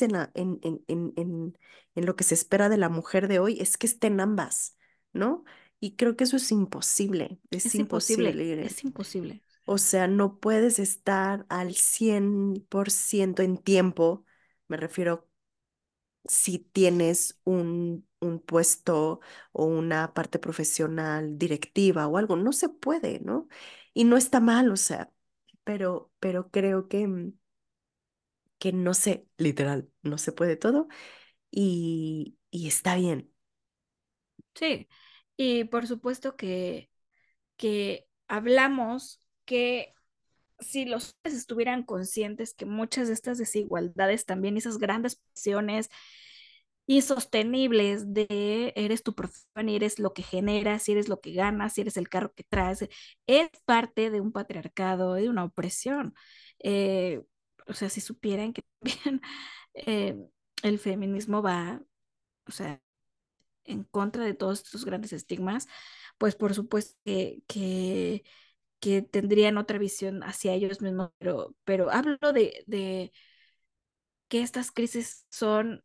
en lo que se espera de la mujer de hoy es que estén ambas, ¿no? Y creo que eso es Es imposible, imposible, Irene. es imposible. O sea, no puedes estar al 100% en tiempo, me refiero si tienes un puesto o una parte profesional directiva o algo, no se puede, ¿no? Y no está mal, o sea, pero creo que no se, literal, no se puede todo y está bien. Sí, y por supuesto que hablamos que si los hombres estuvieran conscientes que muchas de estas desigualdades también, esas grandes presiones insostenibles de eres tu profesión y eres lo que generas, y eres lo que ganas, y eres el carro que traes, es parte de un patriarcado, de una opresión. Eh, o sea, si supieran que también eh, el feminismo va, o sea, en contra de todos estos grandes estigmas, pues por supuesto que tendrían otra visión hacia ellos mismos, pero hablo de que estas crisis son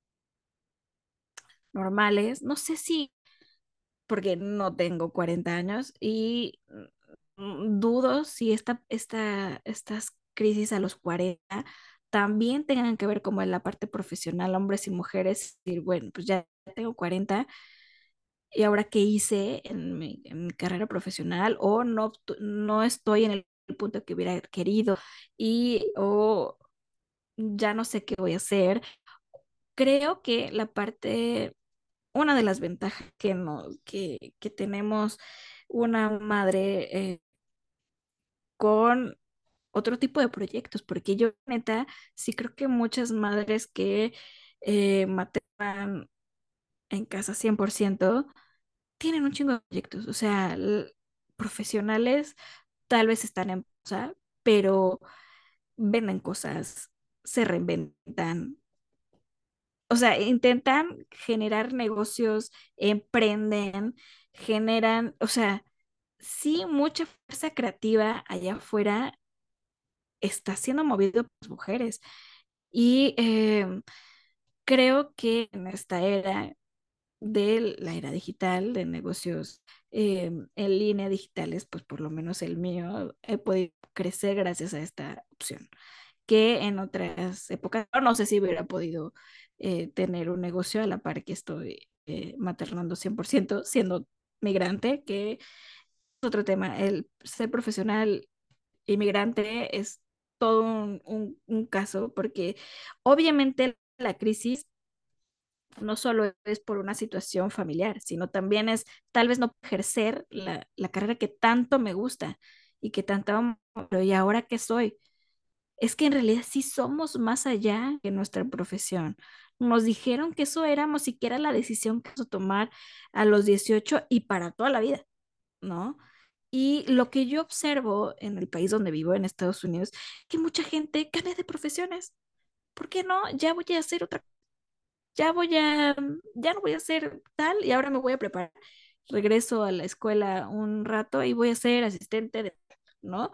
normales, no sé si, porque no tengo 40 años y dudo si estas crisis a los 40 también tengan que ver como en la parte profesional, hombres y mujeres, y bueno, pues ya tengo 40 y ahora qué hice en mi carrera profesional o no estoy en el punto que hubiera querido y o ya no sé qué voy a hacer. Creo que una de las ventajas que tenemos una madre con otro tipo de proyectos, porque yo neta sí creo que muchas madres que maternan en casa 100% tienen un chingo de proyectos, o sea, profesionales tal vez están en pausa, pero venden cosas, se reinventan, o sea, intentan generar negocios, emprenden, generan, o sea, sí, mucha fuerza creativa allá afuera está siendo movido por las mujeres. Y creo que en esta era de la era digital, de negocios en línea digitales, pues por lo menos el mío, he podido crecer gracias a esta opción, que en otras épocas no sé si hubiera podido tener un negocio a la par que estoy maternando 100% siendo migrante, que es otro tema. El ser profesional inmigrante es todo un caso, porque obviamente la crisis no solo es por una situación familiar, sino también es tal vez no ejercer la carrera que tanto me gusta y que tanto amo, pero ¿y ahora qué soy? Es que en realidad sí somos más allá que nuestra profesión. Nos dijeron que eso éramos siquiera la decisión que vamos a tomar a los 18 y para toda la vida, ¿no? Y lo que yo observo en el país donde vivo, en Estados Unidos, que mucha gente cambia de profesiones. ¿Por qué no? Ya voy a hacer otra, ya no voy a hacer tal y ahora me voy a preparar. Regreso a la escuela un rato y voy a ser asistente de, ¿no?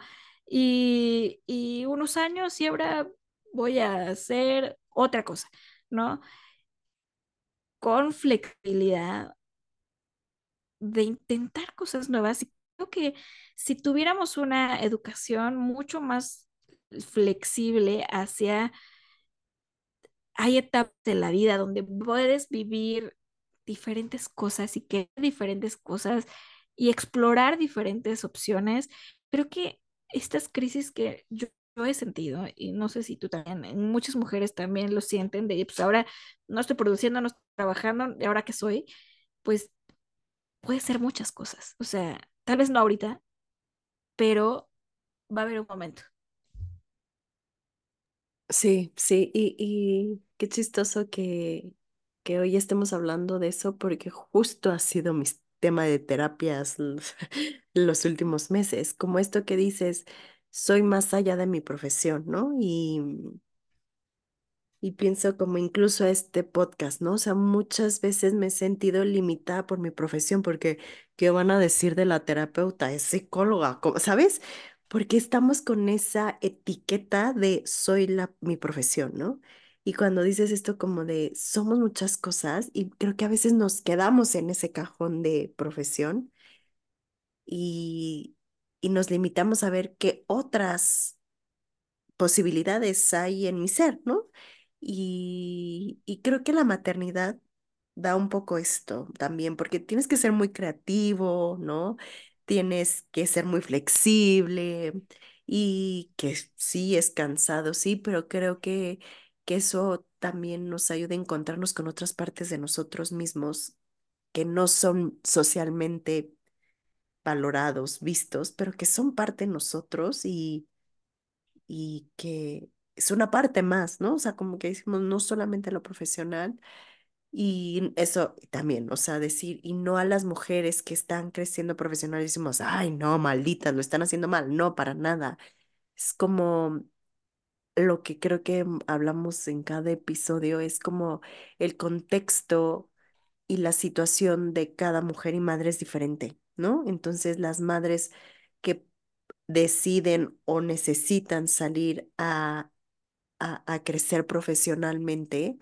Y unos años y ahora voy a hacer otra cosa, ¿no? Con flexibilidad de intentar cosas nuevas. Y creo que si tuviéramos una educación mucho más flexible hacia, hay etapas de la vida donde puedes vivir diferentes cosas y que diferentes cosas y explorar diferentes opciones. Creo que estas crisis que yo he sentido, y no sé si tú también, muchas mujeres también lo sienten, de pues ahora no estoy produciendo, no estoy trabajando, ¿y ahora qué soy? Pues puede ser muchas cosas. O sea, tal vez no ahorita, pero va a haber un momento. Sí, sí, y qué chistoso que hoy estemos hablando de eso porque justo ha sido tema de terapias los últimos meses, como esto que dices, soy más allá de mi profesión, ¿no? Y pienso como incluso este podcast, ¿no? O sea, muchas veces me he sentido limitada por mi profesión, porque ¿qué van a decir de la terapeuta? Es psicóloga, ¿sabes? Porque estamos con esa etiqueta de soy mi profesión, ¿no? Y cuando dices esto como de somos muchas cosas, y creo que a veces nos quedamos en ese cajón de profesión y, y nos limitamos a ver qué otras posibilidades hay en mi ser, ¿no? Y creo que la maternidad da un poco esto también, porque tienes que ser muy creativo, ¿no? Tienes que ser muy flexible y que sí es cansado, sí, pero creo que eso también nos ayuda a encontrarnos con otras partes de nosotros mismos que no son socialmente valorados, vistos, pero que son parte de nosotros y que es una parte más, ¿no? O sea, como que decimos no solamente lo profesional y eso también, o sea, decir, y no a las mujeres que están creciendo profesional, decimos, ay, no, malditas, lo están haciendo mal, no, para nada. Es como lo que creo que hablamos en cada episodio, es como el contexto y la situación de cada mujer y madre es diferente, ¿no? Entonces, las madres que deciden o necesitan salir a crecer profesionalmente,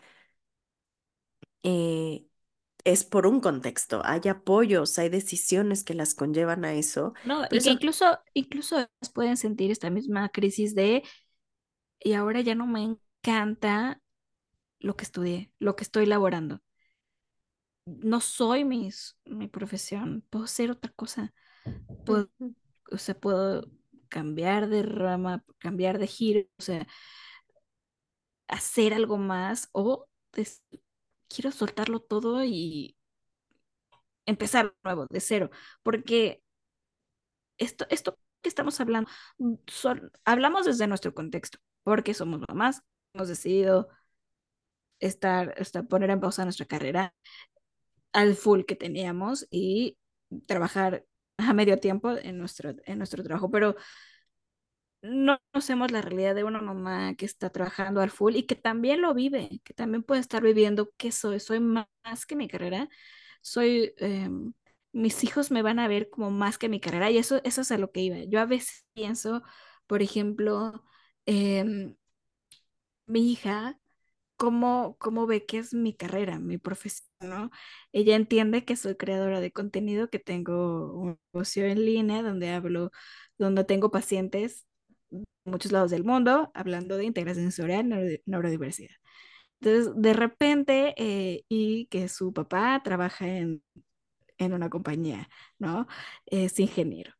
eh, es por un contexto. Hay apoyos, hay decisiones que las conllevan a eso, No, pero y que eso, incluso ellas pueden sentir esta misma crisis de, y ahora ya no me encanta lo que estudié, lo que estoy laborando. No soy mi profesión, puedo ser otra cosa. Puedo, ujú, o sea, puedo cambiar de rama, cambiar de giro, o sea, hacer algo más o quiero soltarlo todo y empezar de nuevo, de cero, porque esto que estamos hablando, hablamos desde nuestro contexto, porque somos mamás, hemos decidido poner en pausa nuestra carrera al full que teníamos y trabajar a medio tiempo en nuestro trabajo, pero no conocemos la realidad de una mamá que está trabajando al full y que también lo vive, que también puede estar viviendo qué soy, soy más que mi carrera, soy, mis hijos me van a ver como más que mi carrera y eso es a lo que iba. Yo a veces pienso, por ejemplo, em, mi hija, cómo ve que es mi carrera, mi profesión, ¿no? Ella entiende que soy creadora de contenido, que tengo un negocio en línea donde hablo, donde tengo pacientes de muchos lados del mundo hablando de integración sensorial, neurodiversidad. Entonces, de repente, y que su papá trabaja en una compañía, ¿no? Es ingeniero.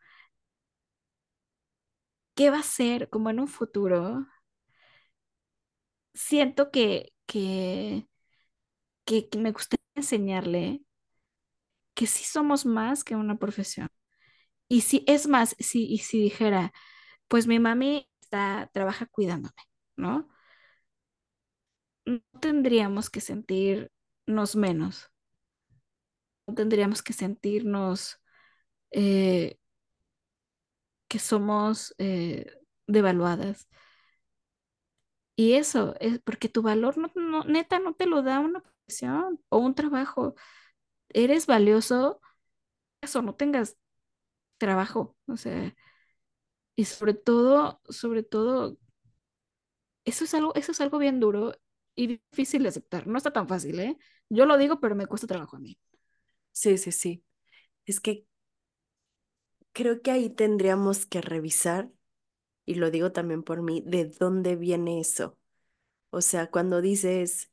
¿Qué va a ser como en un futuro? Siento que me gustaría enseñarle que sí somos más que una profesión. Y si es más, y si dijera, pues mi mami trabaja cuidándome, ¿no? No tendríamos que sentirnos menos, no tendríamos que sentirnos eh, que somos devaluadas. Y eso es porque tu valor neta no te lo da una profesión o un trabajo. Eres valioso, eso no tengas trabajo, o sea, y sobre todo eso es algo bien duro y difícil de aceptar. No está tan fácil, ¿eh? Yo lo digo, pero me cuesta trabajo a mí. sí, sí, sí. Es que creo que ahí tendríamos que revisar, y lo digo también por mí, de dónde viene eso. O sea, cuando dices,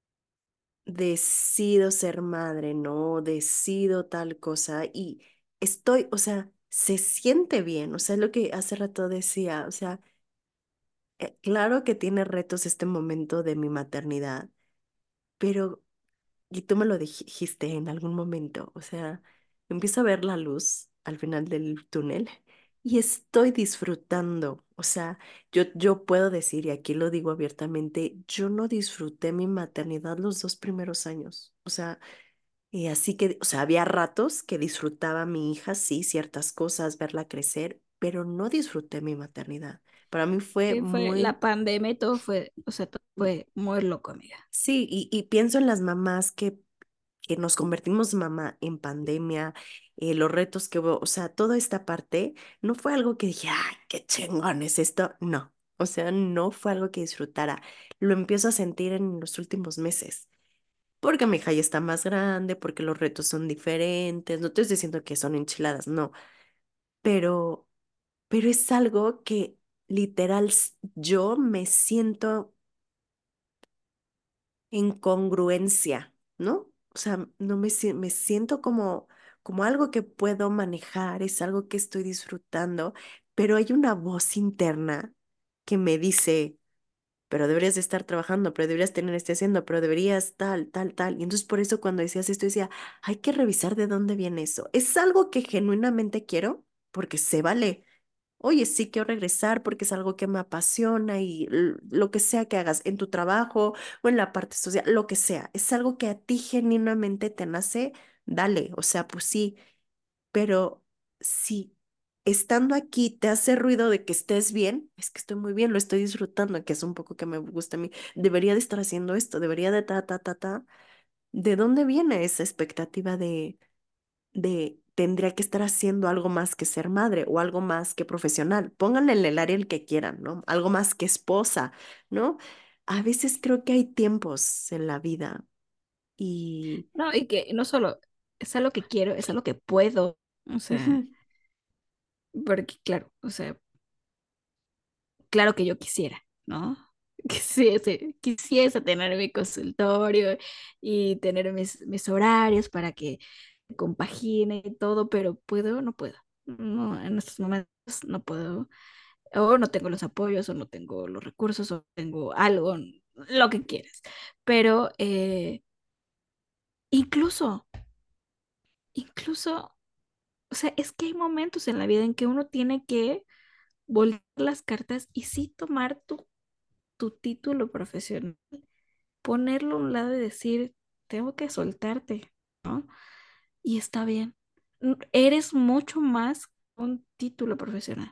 decido ser madre, no, decido tal cosa, y estoy, o sea, se siente bien, o sea, es lo que hace rato decía, o sea, claro que tiene retos este momento de mi maternidad, pero, y tú me lo dijiste en algún momento, o sea, empiezo a ver la luz al final del túnel y estoy disfrutando, o sea, yo puedo decir, y aquí lo digo abiertamente, yo no disfruté mi maternidad los 2 primeros años, o sea, Y así que, o sea, había ratos que disfrutaba a mi hija, sí, ciertas cosas, verla crecer, pero no disfruté mi maternidad. Para mí fue Sí, fue la muy, pandemia y todo fue, o sea, todo fue muy loco, amiga. sí, y pienso en las mamás que nos convertimos mamá en pandemia, los retos que hubo, o sea, toda esta parte, no fue algo que dije, ay, qué chingón es esto, no, o sea, no fue algo que disfrutara. Lo empiezo a sentir en los últimos meses. Porque mi hija ya está más grande, porque los retos son diferentes. No te estoy diciendo que son enchiladas, no. Pero, pero es algo que literal yo me siento en congruencia, ¿no? O sea, no me, me siento como, como algo que puedo manejar, es algo que estoy disfrutando, pero hay una voz interna que me dice, pero deberías de estar trabajando, pero deberías tener este haciendo, pero deberías tal, tal, tal. Y entonces por eso cuando decías esto decía, hay que revisar de dónde viene eso. Es algo que genuinamente quiero, porque se vale. Oye, sí quiero regresar porque es algo que me apasiona y lo que sea que hagas en tu trabajo o en la parte social, lo que sea, es algo que a ti genuinamente te nace, dale, o sea, pues sí, pero si estando aquí te hace ruido de que estés bien, es que estoy muy bien, lo estoy disfrutando, que es un poco que me gusta a mí, debería de estar haciendo esto, debería de ta, ta, ta, ta. ¿De dónde viene esa expectativa de tendría que estar haciendo algo más que ser madre o algo más que profesional? Pónganle en el área el que quieran, ¿no? Algo más que esposa, ¿no? A veces creo que hay tiempos en la vida y... No, y que no solo es algo que quiero, es algo que puedo, o sea, Ujú, porque claro, o sea, claro que yo quisiera, ¿no? Quisiese tener mi consultorio y tener mis horarios para que compagine y todo, pero puedo, no puedo. No, en estos momentos no puedo, o no tengo los apoyos, o no tengo los recursos, o tengo algo, lo que quieras. Pero incluso, incluso, o sea, es que hay momentos en la vida en que uno tiene que volver las cartas y sí tomar tu título profesional, ponerlo a un lado y decir, tengo que soltarte, ¿no? Y está bien. Eres mucho más que un título profesional.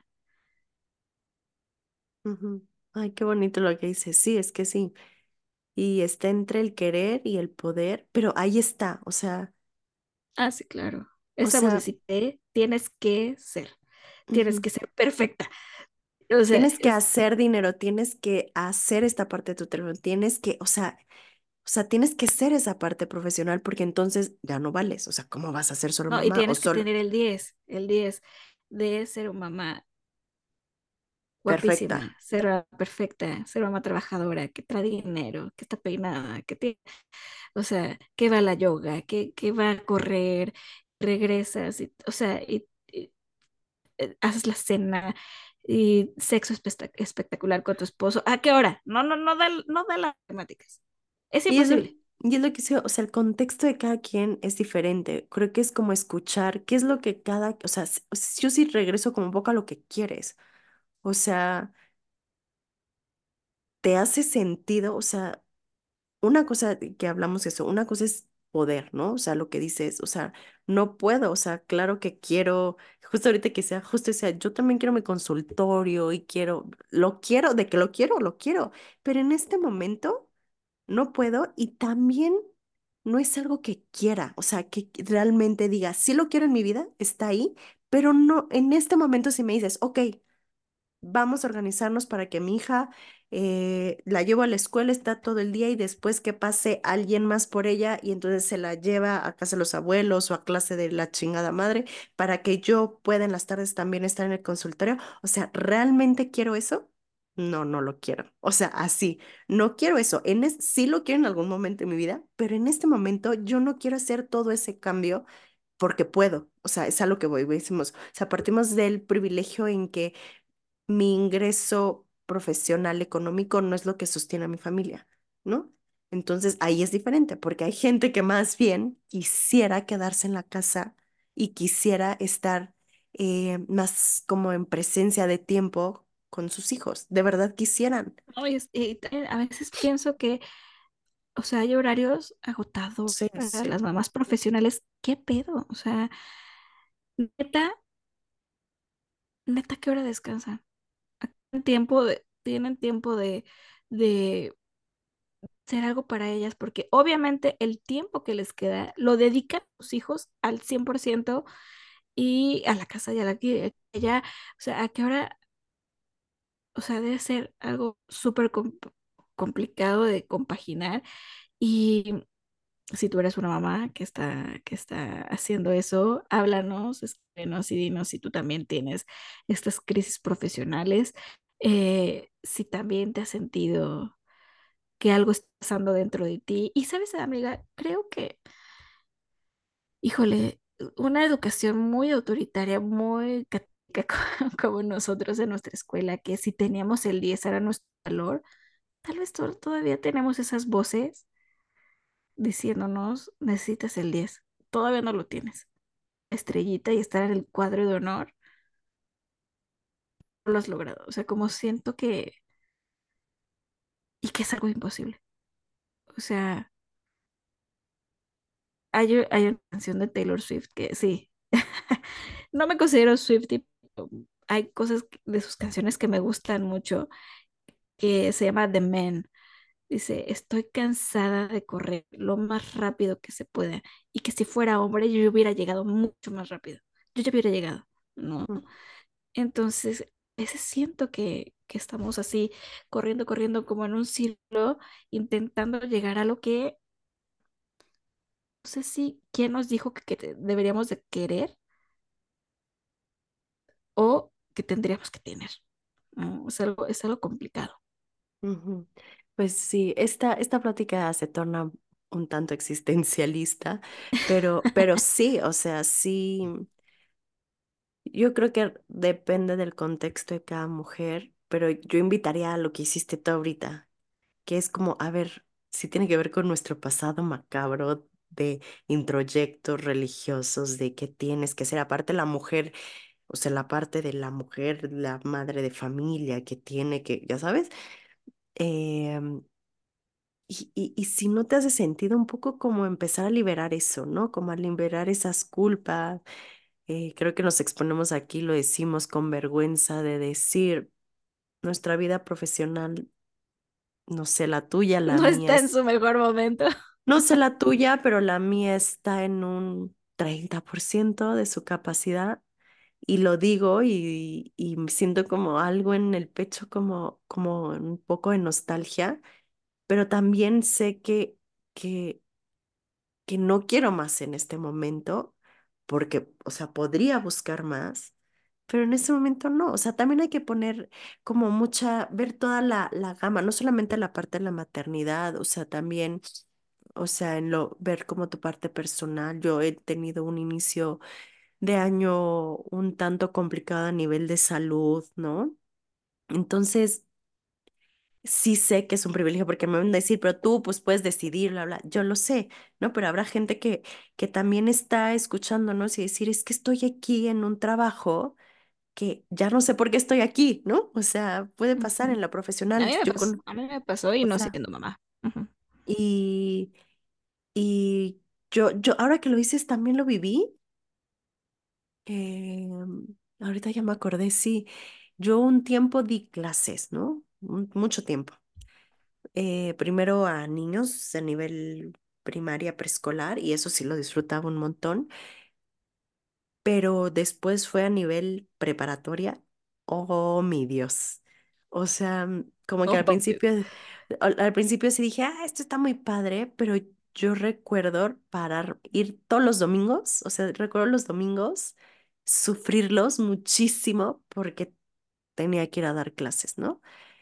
ujú. Ay, qué bonito lo que dices. Sí, es que sí. Y está entre el querer y el poder, pero ahí está, Ah, sí, claro. o Esa sea, vocecita de tienes ujú. que ser perfecta. O sea, Tienes que hacer dinero, tienes que hacer esta parte de tu teléfono, tienes que, o sea, tienes que ser esa parte profesional porque entonces ya no vales. O sea, ¿cómo vas a ser solo no, y mamá o tienes que solo tener el diez de ser una mamá perfecta? guapísima, ser mamá perfecta, ser mamá trabajadora, que trae dinero, que está peinada, o sea, que va a la yoga, que va a correr, regresas, o sea, haces la cena y sexo espectacular con tu esposo. ¿A qué hora? No, no, no da las matemáticas. Es Y es lo, imposible. y es lo que sé, o sea, el contexto de cada quien es diferente. Creo que es como escuchar qué es lo que cada, o sea, yo sí regreso como un poco a lo que quieres. O sea, te hace sentido, o sea, una cosa que hablamos eso, una cosa es poder, ¿no? O sea, lo que dices, o sea, no puedo, o sea, claro que quiero, justo ahorita que sea, justo sea, yo también quiero mi consultorio y quiero, lo quiero, de que lo quiero, pero en este momento no puedo y también no es algo que quiera, o sea, que realmente diga, sí lo quiero en mi vida, está ahí, pero no, en este momento si me dices, ok, vamos a organizarnos para que mi hija la llevo a la escuela, está todo el día y después que pase alguien más por ella y entonces se la lleva a casa de los abuelos o a clase de la chingada madre para que yo pueda en las tardes también estar en el consultorio. O sea, ¿realmente quiero eso? No, no lo quiero. O sea, así, no quiero eso. Sí lo quiero en algún momento de mi vida, pero en este momento yo no quiero hacer todo ese cambio porque puedo. O sea, es a lo que voy, decimos. O sea, partimos del privilegio en que mi ingreso profesional económico no es lo que sostiene a mi familia, ¿no? Entonces ahí es diferente, porque hay gente que más bien quisiera quedarse en la casa y quisiera estar más como en presencia de tiempo con sus hijos. De verdad quisieran. ¿No? Y también a veces pienso que O sea, hay horarios agotadores Sí, para sí. las mamás profesionales. ¿Qué pedo? O sea, neta, neta, ¿qué hora descansan? Tienen tiempo de hacer algo para ellas, porque obviamente el tiempo que les queda lo dedican a sus hijos al 100% y a la casa y a la que ella, o sea, ¿a qué hora? O sea, debe ser algo súper complicado de compaginar. Y si tú eres una mamá que está haciendo eso, háblanos, escríbenos y dinos si tú también tienes estas crisis profesionales, si también te has sentido que algo está pasando dentro de ti. Y sabes, amiga, creo que, híjole, una educación muy autoritaria, muy católica como nosotros en nuestra escuela, que si teníamos el 10 era nuestro valor, tal vez todavía tenemos esas voces diciéndonos, necesitas el 10, todavía no lo tienes. Estrellita y estar en el cuadro de honor, no lo has logrado. O sea, como siento y que es algo imposible. O sea, hay una canción de Taylor Swift que sí, no me considero Swiftie, pero hay cosas de sus canciones que me gustan mucho, que se llama The Man. Dice, estoy cansada de correr lo más rápido que se pueda y que si fuera hombre yo hubiera llegado mucho más rápido. Yo ya hubiera llegado, ¿no? Mm, Entonces, a veces siento que estamos así, corriendo, corriendo como en un círculo, intentando llegar a lo que, no sé si, ¿quién nos dijo que deberíamos de querer o que tendríamos que tener? ¿No? Es algo complicado. ujú. Pues sí, esta plática se torna un tanto existencialista, pero sí, o sea, sí, yo creo que depende del contexto de cada mujer, pero yo invitaría a lo que hiciste tú ahorita, que es como, a ver, si tiene que ver con nuestro pasado macabro de introyectos religiosos, de que tienes que ser, aparte la mujer, o sea, la parte de la mujer, la madre de familia que tiene que, ya sabes, em, y si no te hace sentido un poco como empezar a liberar eso, ¿no? Como a liberar esas culpas. Creo que nos exponemos aquí, lo decimos con vergüenza de decir, nuestra vida profesional, no sé la tuya, la No mía está en es, su mejor momento. no sé la tuya, pero la mía está en un 30% de su capacidad. Y lo digo y me siento como algo en el pecho, como un poco de nostalgia, pero también sé que que no quiero más en este momento, porque, o sea, podría buscar más, pero en este momento no. O sea, también hay que poner como mucha, ver toda la gama, no solamente la parte de la maternidad, o sea, también, o sea, ver como tu parte personal. Yo he tenido un inicio de año un tanto complicado a nivel de salud, ¿no? Entonces, sí sé que es un privilegio porque me van a decir, pero tú pues puedes decidir, bla, bla. Yo lo sé, ¿no? Pero habrá gente que también está escuchándonos y decir, es que estoy aquí en un trabajo que ya no sé por qué estoy aquí, ¿no? O sea, puede pasar Ujú. en la profesional. A mí me pasó y O no sea, siendo mamá. Ujú. y, y ahora que lo dices, también lo viví. eh, Ahorita ya me acordé, sí. Yo un tiempo di clases, ¿no? Mucho tiempo. Primero a niños de nivel primaria, preescolar, y eso sí lo disfrutaba un montón, pero después fue a nivel preparatoria. Oh, mi Dios. O sea, como que Oh, al principio sí dije, esto está muy padre, pero yo recuerdo ir todos los domingos, o sea, recuerdo los domingos, sufrirlos muchísimo porque tenía que ir a dar clases, ¿no?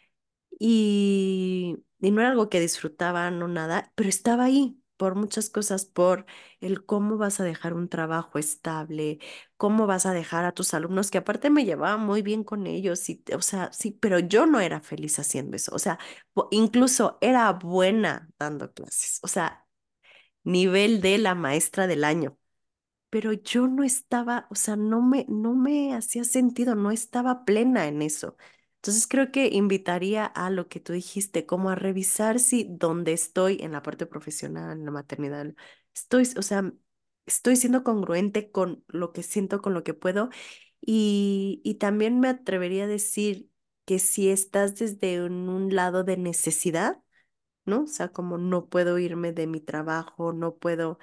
Y no era algo que disfrutaba, no nada, pero estaba ahí por muchas cosas, por el cómo vas a dejar un trabajo estable, cómo vas a dejar a tus alumnos, que aparte me llevaba muy bien con ellos, y, o sea, sí, pero yo no era feliz haciendo eso, o sea, incluso era buena dando clases, o sea, nivel de la maestra del año. Pero yo no estaba, o sea, no me hacía sentido, no estaba plena en eso. Entonces creo que invitaría a lo que tú dijiste, como a revisar si donde estoy en la parte profesional, en la maternidad, estoy, o sea, estoy siendo congruente con lo que siento, con lo que puedo. Y también me atrevería a decir que si estás desde un lado de necesidad, ¿no? O sea, como no puedo irme de mi trabajo, no puedo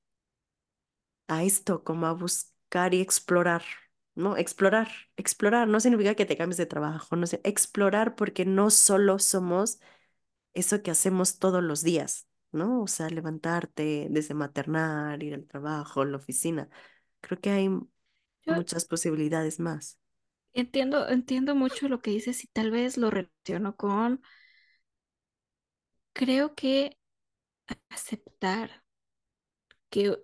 a esto, como a buscar y explorar, ¿no? Explorar no significa que te cambies de trabajo, no sé, explorar porque no solo somos eso que hacemos todos los días, ¿no? O sea, levantarte desde maternar, ir al trabajo, la oficina. Creo que hay Yo muchas posibilidades más. entiendo mucho lo que dices y tal vez lo relaciono con, creo que aceptar que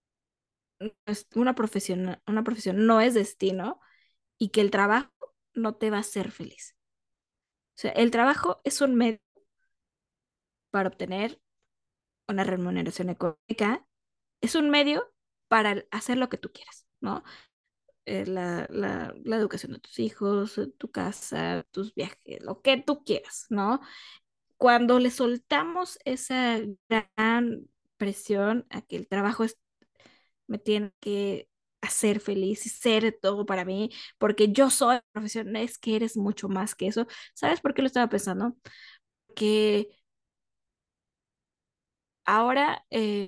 una profesión no es destino y que el trabajo no te va a hacer feliz. O sea, el trabajo es un medio para obtener una remuneración económica, es un medio para hacer lo que tú quieras, ¿no? La educación de tus hijos, tu casa, tus viajes, lo que tú quieras, ¿no? Cuando le soltamos esa gran presión a que el trabajo me tiene que hacer feliz y ser todo para mí, porque yo soy profesional, es que eres mucho más que eso. ¿Sabes por qué lo estaba pensando? Que ahora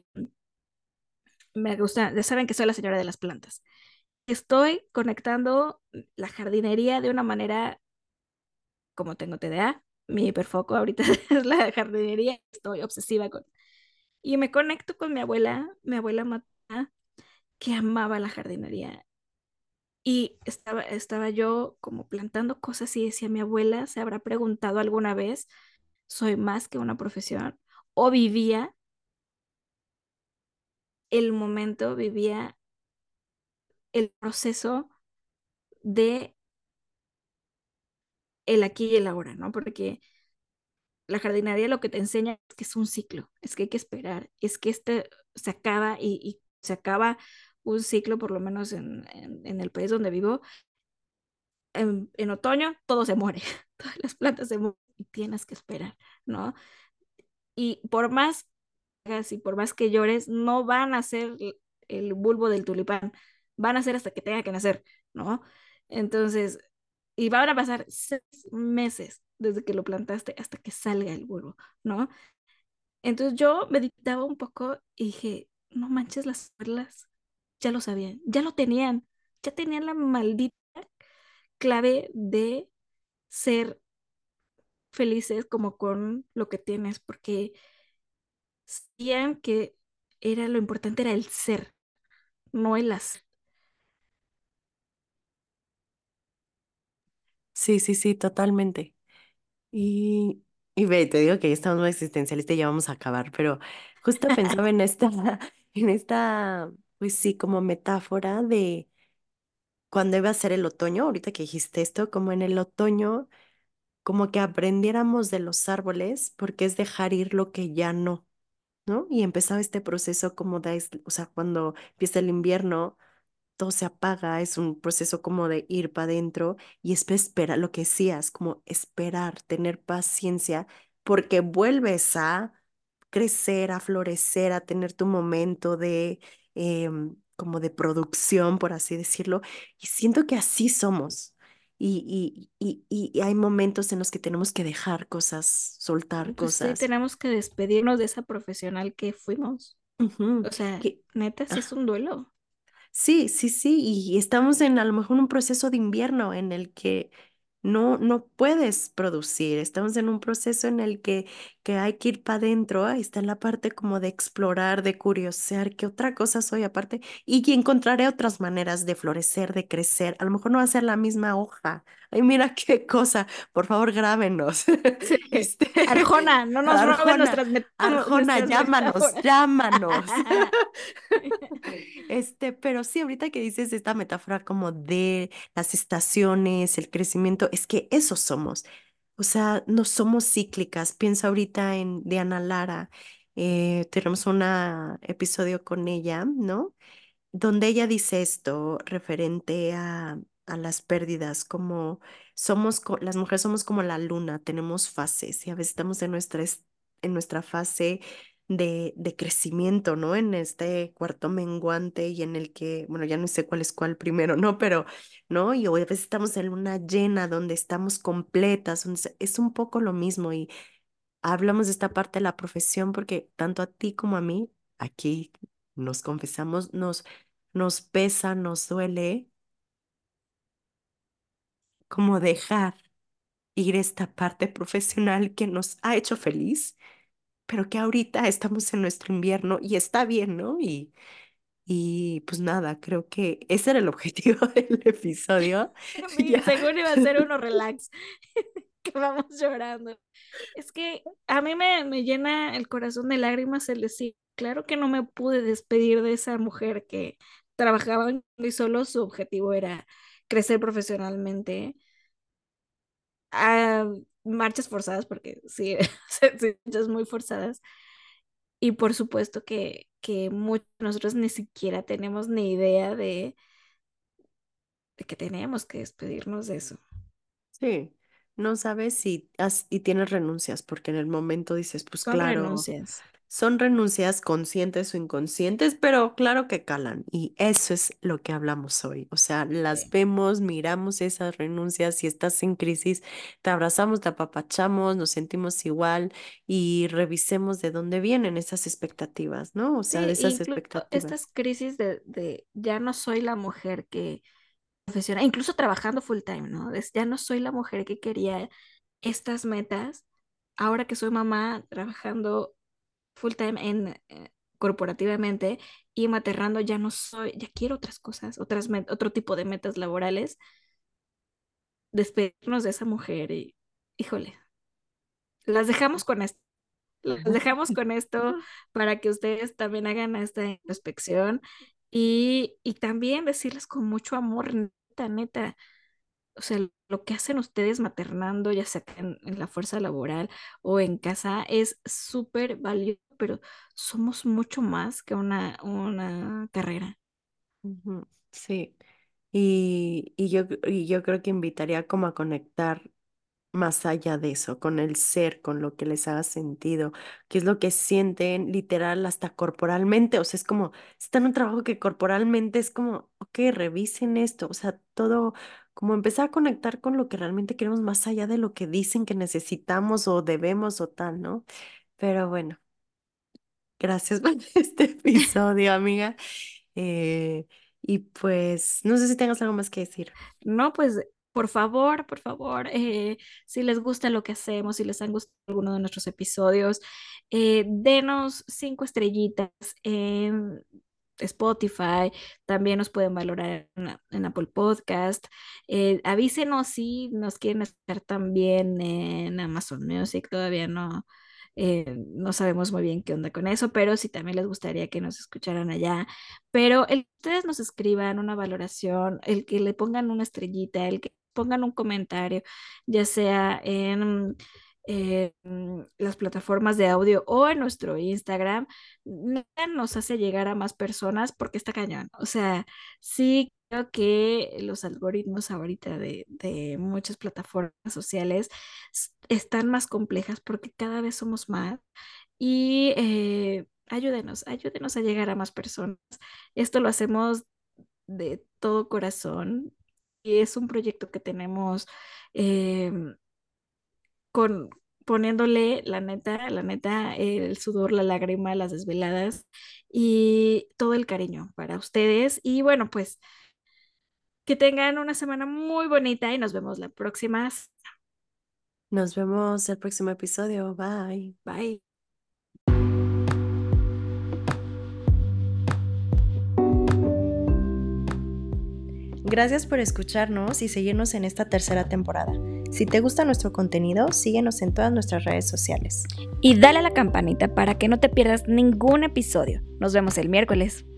me gusta, ya saben que soy la señora de las plantas. Estoy conectando la jardinería de una manera, como tengo TDA, mi hiperfoco ahorita es la jardinería, estoy obsesiva con... Y me conecto con mi abuela materna, que amaba la jardinería. Y estaba yo como plantando cosas y decía, mi abuela se habrá preguntado alguna vez, ¿soy más que una profesión? O vivía el proceso de el aquí y el ahora, ¿no? Porque la jardinería lo que te enseña es que es un ciclo, es que hay que esperar, es que este se acaba y se acaba un ciclo, por lo menos en el país donde vivo, en otoño todo se muere, todas las plantas se mueren y tienes que esperar, ¿no? Y por más que hagas y por más que llores, no van a ser el bulbo del tulipán, van a ser hasta que tenga que nacer, ¿no? Entonces, y van a pasar 6 meses desde que lo plantaste hasta que salga el bulbo, ¿no? Entonces yo meditaba un poco y dije, no manches, las perlas ya lo sabían, ya lo tenían, ya tenían la maldita clave de ser felices como con lo que tienes, porque sabían que era lo importante era el ser, no el hacer. Sí, sí, sí, totalmente. Y, y ve, te digo que ya estamos muy existencialistas y ya vamos a acabar, pero justo pensaba en esta, en esta, pues sí, como metáfora de cuando iba a ser el otoño, ahorita que dijiste esto, como en el otoño, como que aprendiéramos de los árboles, porque es dejar ir lo que ya no, ¿no? Y empezaba este proceso como de, o sea, cuando empieza el invierno todo se apaga, es un proceso como de ir para adentro y espera lo que decías, como esperar, tener paciencia, porque vuelves a crecer, a florecer, a tener tu momento de como de producción, por así decirlo, y siento que así somos. Y hay momentos en los que tenemos que dejar cosas, soltar Pues sí, cosas. tenemos que despedirnos de esa profesional que fuimos. Ujú. O sea, Que, neta, sí es un duelo. sí, sí, sí, y estamos en a lo mejor un proceso de invierno en el que no puedes producir, estamos en un proceso en el que hay que ir para adentro, ahí está la parte como de explorar, de curiosear, qué otra cosa soy aparte, y que encontraré otras maneras de florecer, de crecer, a lo mejor no va a ser la misma hoja, ay, mira qué cosa, por favor grábenos, Sí. este, Arjona, no nos roben Arjona, Arjona, nuestras llámanos, metáforas. llámanos. Pero sí, ahorita que dices esta metáfora como de las estaciones, el crecimiento, es que eso somos. O sea, no somos cíclicas. Piensa ahorita en Diana Lara. Tenemos un episodio con ella, ¿no? Donde ella dice esto referente a a las pérdidas, como las mujeres somos como la luna, tenemos fases y a veces estamos en nuestra fase de crecimiento, ¿no? En este cuarto menguante y en el que, bueno, ya no sé cuál es cuál primero, ¿no? Pero, ¿no? Y hoy a veces estamos en luna llena, donde estamos completas, es un poco lo mismo y hablamos de esta parte de la profesión porque tanto a ti como a mí, aquí nos confesamos, nos pesa, nos duele como dejar ir esta parte profesional que nos ha hecho feliz, pero que ahorita estamos en nuestro invierno y está bien, ¿no? Y pues nada, creo que ese era el objetivo del episodio. Y Ya. seguro iba a ser uno relax, que vamos llorando. Es que a mí me llena el corazón de lágrimas el decir, claro que no me pude despedir de esa mujer que trabajaba y solo su objetivo era crecer profesionalmente. A marchas forzadas, porque sí, sí, marchas muy forzadas. Y por supuesto que muchos de nosotros ni siquiera tenemos ni idea de que tenemos que despedirnos de eso. Sí, no sabes y tienes renuncias, porque en el momento dices, pues Son claro. renuncias. Son renuncias conscientes o inconscientes, pero claro que calan. Y eso es lo que hablamos hoy. O sea, las Sí. vemos, miramos esas renuncias. Si estás en crisis, te abrazamos, te apapachamos, nos sentimos igual y revisemos de dónde vienen esas expectativas, ¿no? O sea, de Sí, esas incluso estas expectativas. crisis de ya no soy la mujer que profesional, incluso trabajando full time, ¿no? Ya no soy la mujer que quería estas metas. Ahora que soy mamá, trabajando full time corporativamente y maternando, ya no soy, ya quiero otras cosas, otro tipo de metas laborales, despedirnos de esa mujer y, híjole, las dejamos con esto. Las dejamos con esto para que ustedes también hagan esta introspección y también decirles con mucho amor, neta, neta, o sea, lo que hacen ustedes maternando, ya sea en la fuerza laboral o en casa, es súper valioso, pero somos mucho más que una carrera. Ujú, sí. Y yo creo que invitaría como a conectar más allá de eso, con el ser, con lo que les haga sentido, qué es lo que sienten literal hasta corporalmente, o sea, es como, está en un trabajo que corporalmente es como, ok, revisen esto, o sea, todo, como empezar a conectar con lo que realmente queremos más allá de lo que dicen que necesitamos o debemos o tal, ¿no? Pero bueno, gracias por este episodio, amiga. Eh, y pues, no sé si tengas algo más que decir. No, pues por favor, si les gusta lo que hacemos, si les han gustado alguno de nuestros episodios, denos 5 estrellitas en Spotify, también nos pueden valorar en Apple Podcast. Avísenos si nos quieren estar también en Amazon Music, todavía no sabemos muy bien qué onda con eso, pero si también les gustaría que nos escucharan allá. Pero el que ustedes nos escriban una valoración, el que le pongan una estrellita, el que pongan un comentario, ya sea en las plataformas de audio o en nuestro Instagram, neta nos hace llegar a más personas porque está cañón. O sea, sí creo que los algoritmos ahorita de muchas plataformas sociales están más complejas porque cada vez somos más y ayúdenos, ayúdenos a llegar a más personas. Esto lo hacemos de todo corazón y es un proyecto que tenemos con poniéndole la neta, el sudor, la lágrima, las desveladas y todo el cariño para ustedes. Y bueno, pues que tengan una semana muy bonita y nos vemos la próxima. Nos vemos el próximo episodio. Bye. Bye. Gracias por escucharnos y seguirnos en esta tercera temporada. Si te gusta nuestro contenido, síguenos en todas nuestras redes sociales. Y dale a la campanita para que no te pierdas ningún episodio. Nos vemos el miércoles.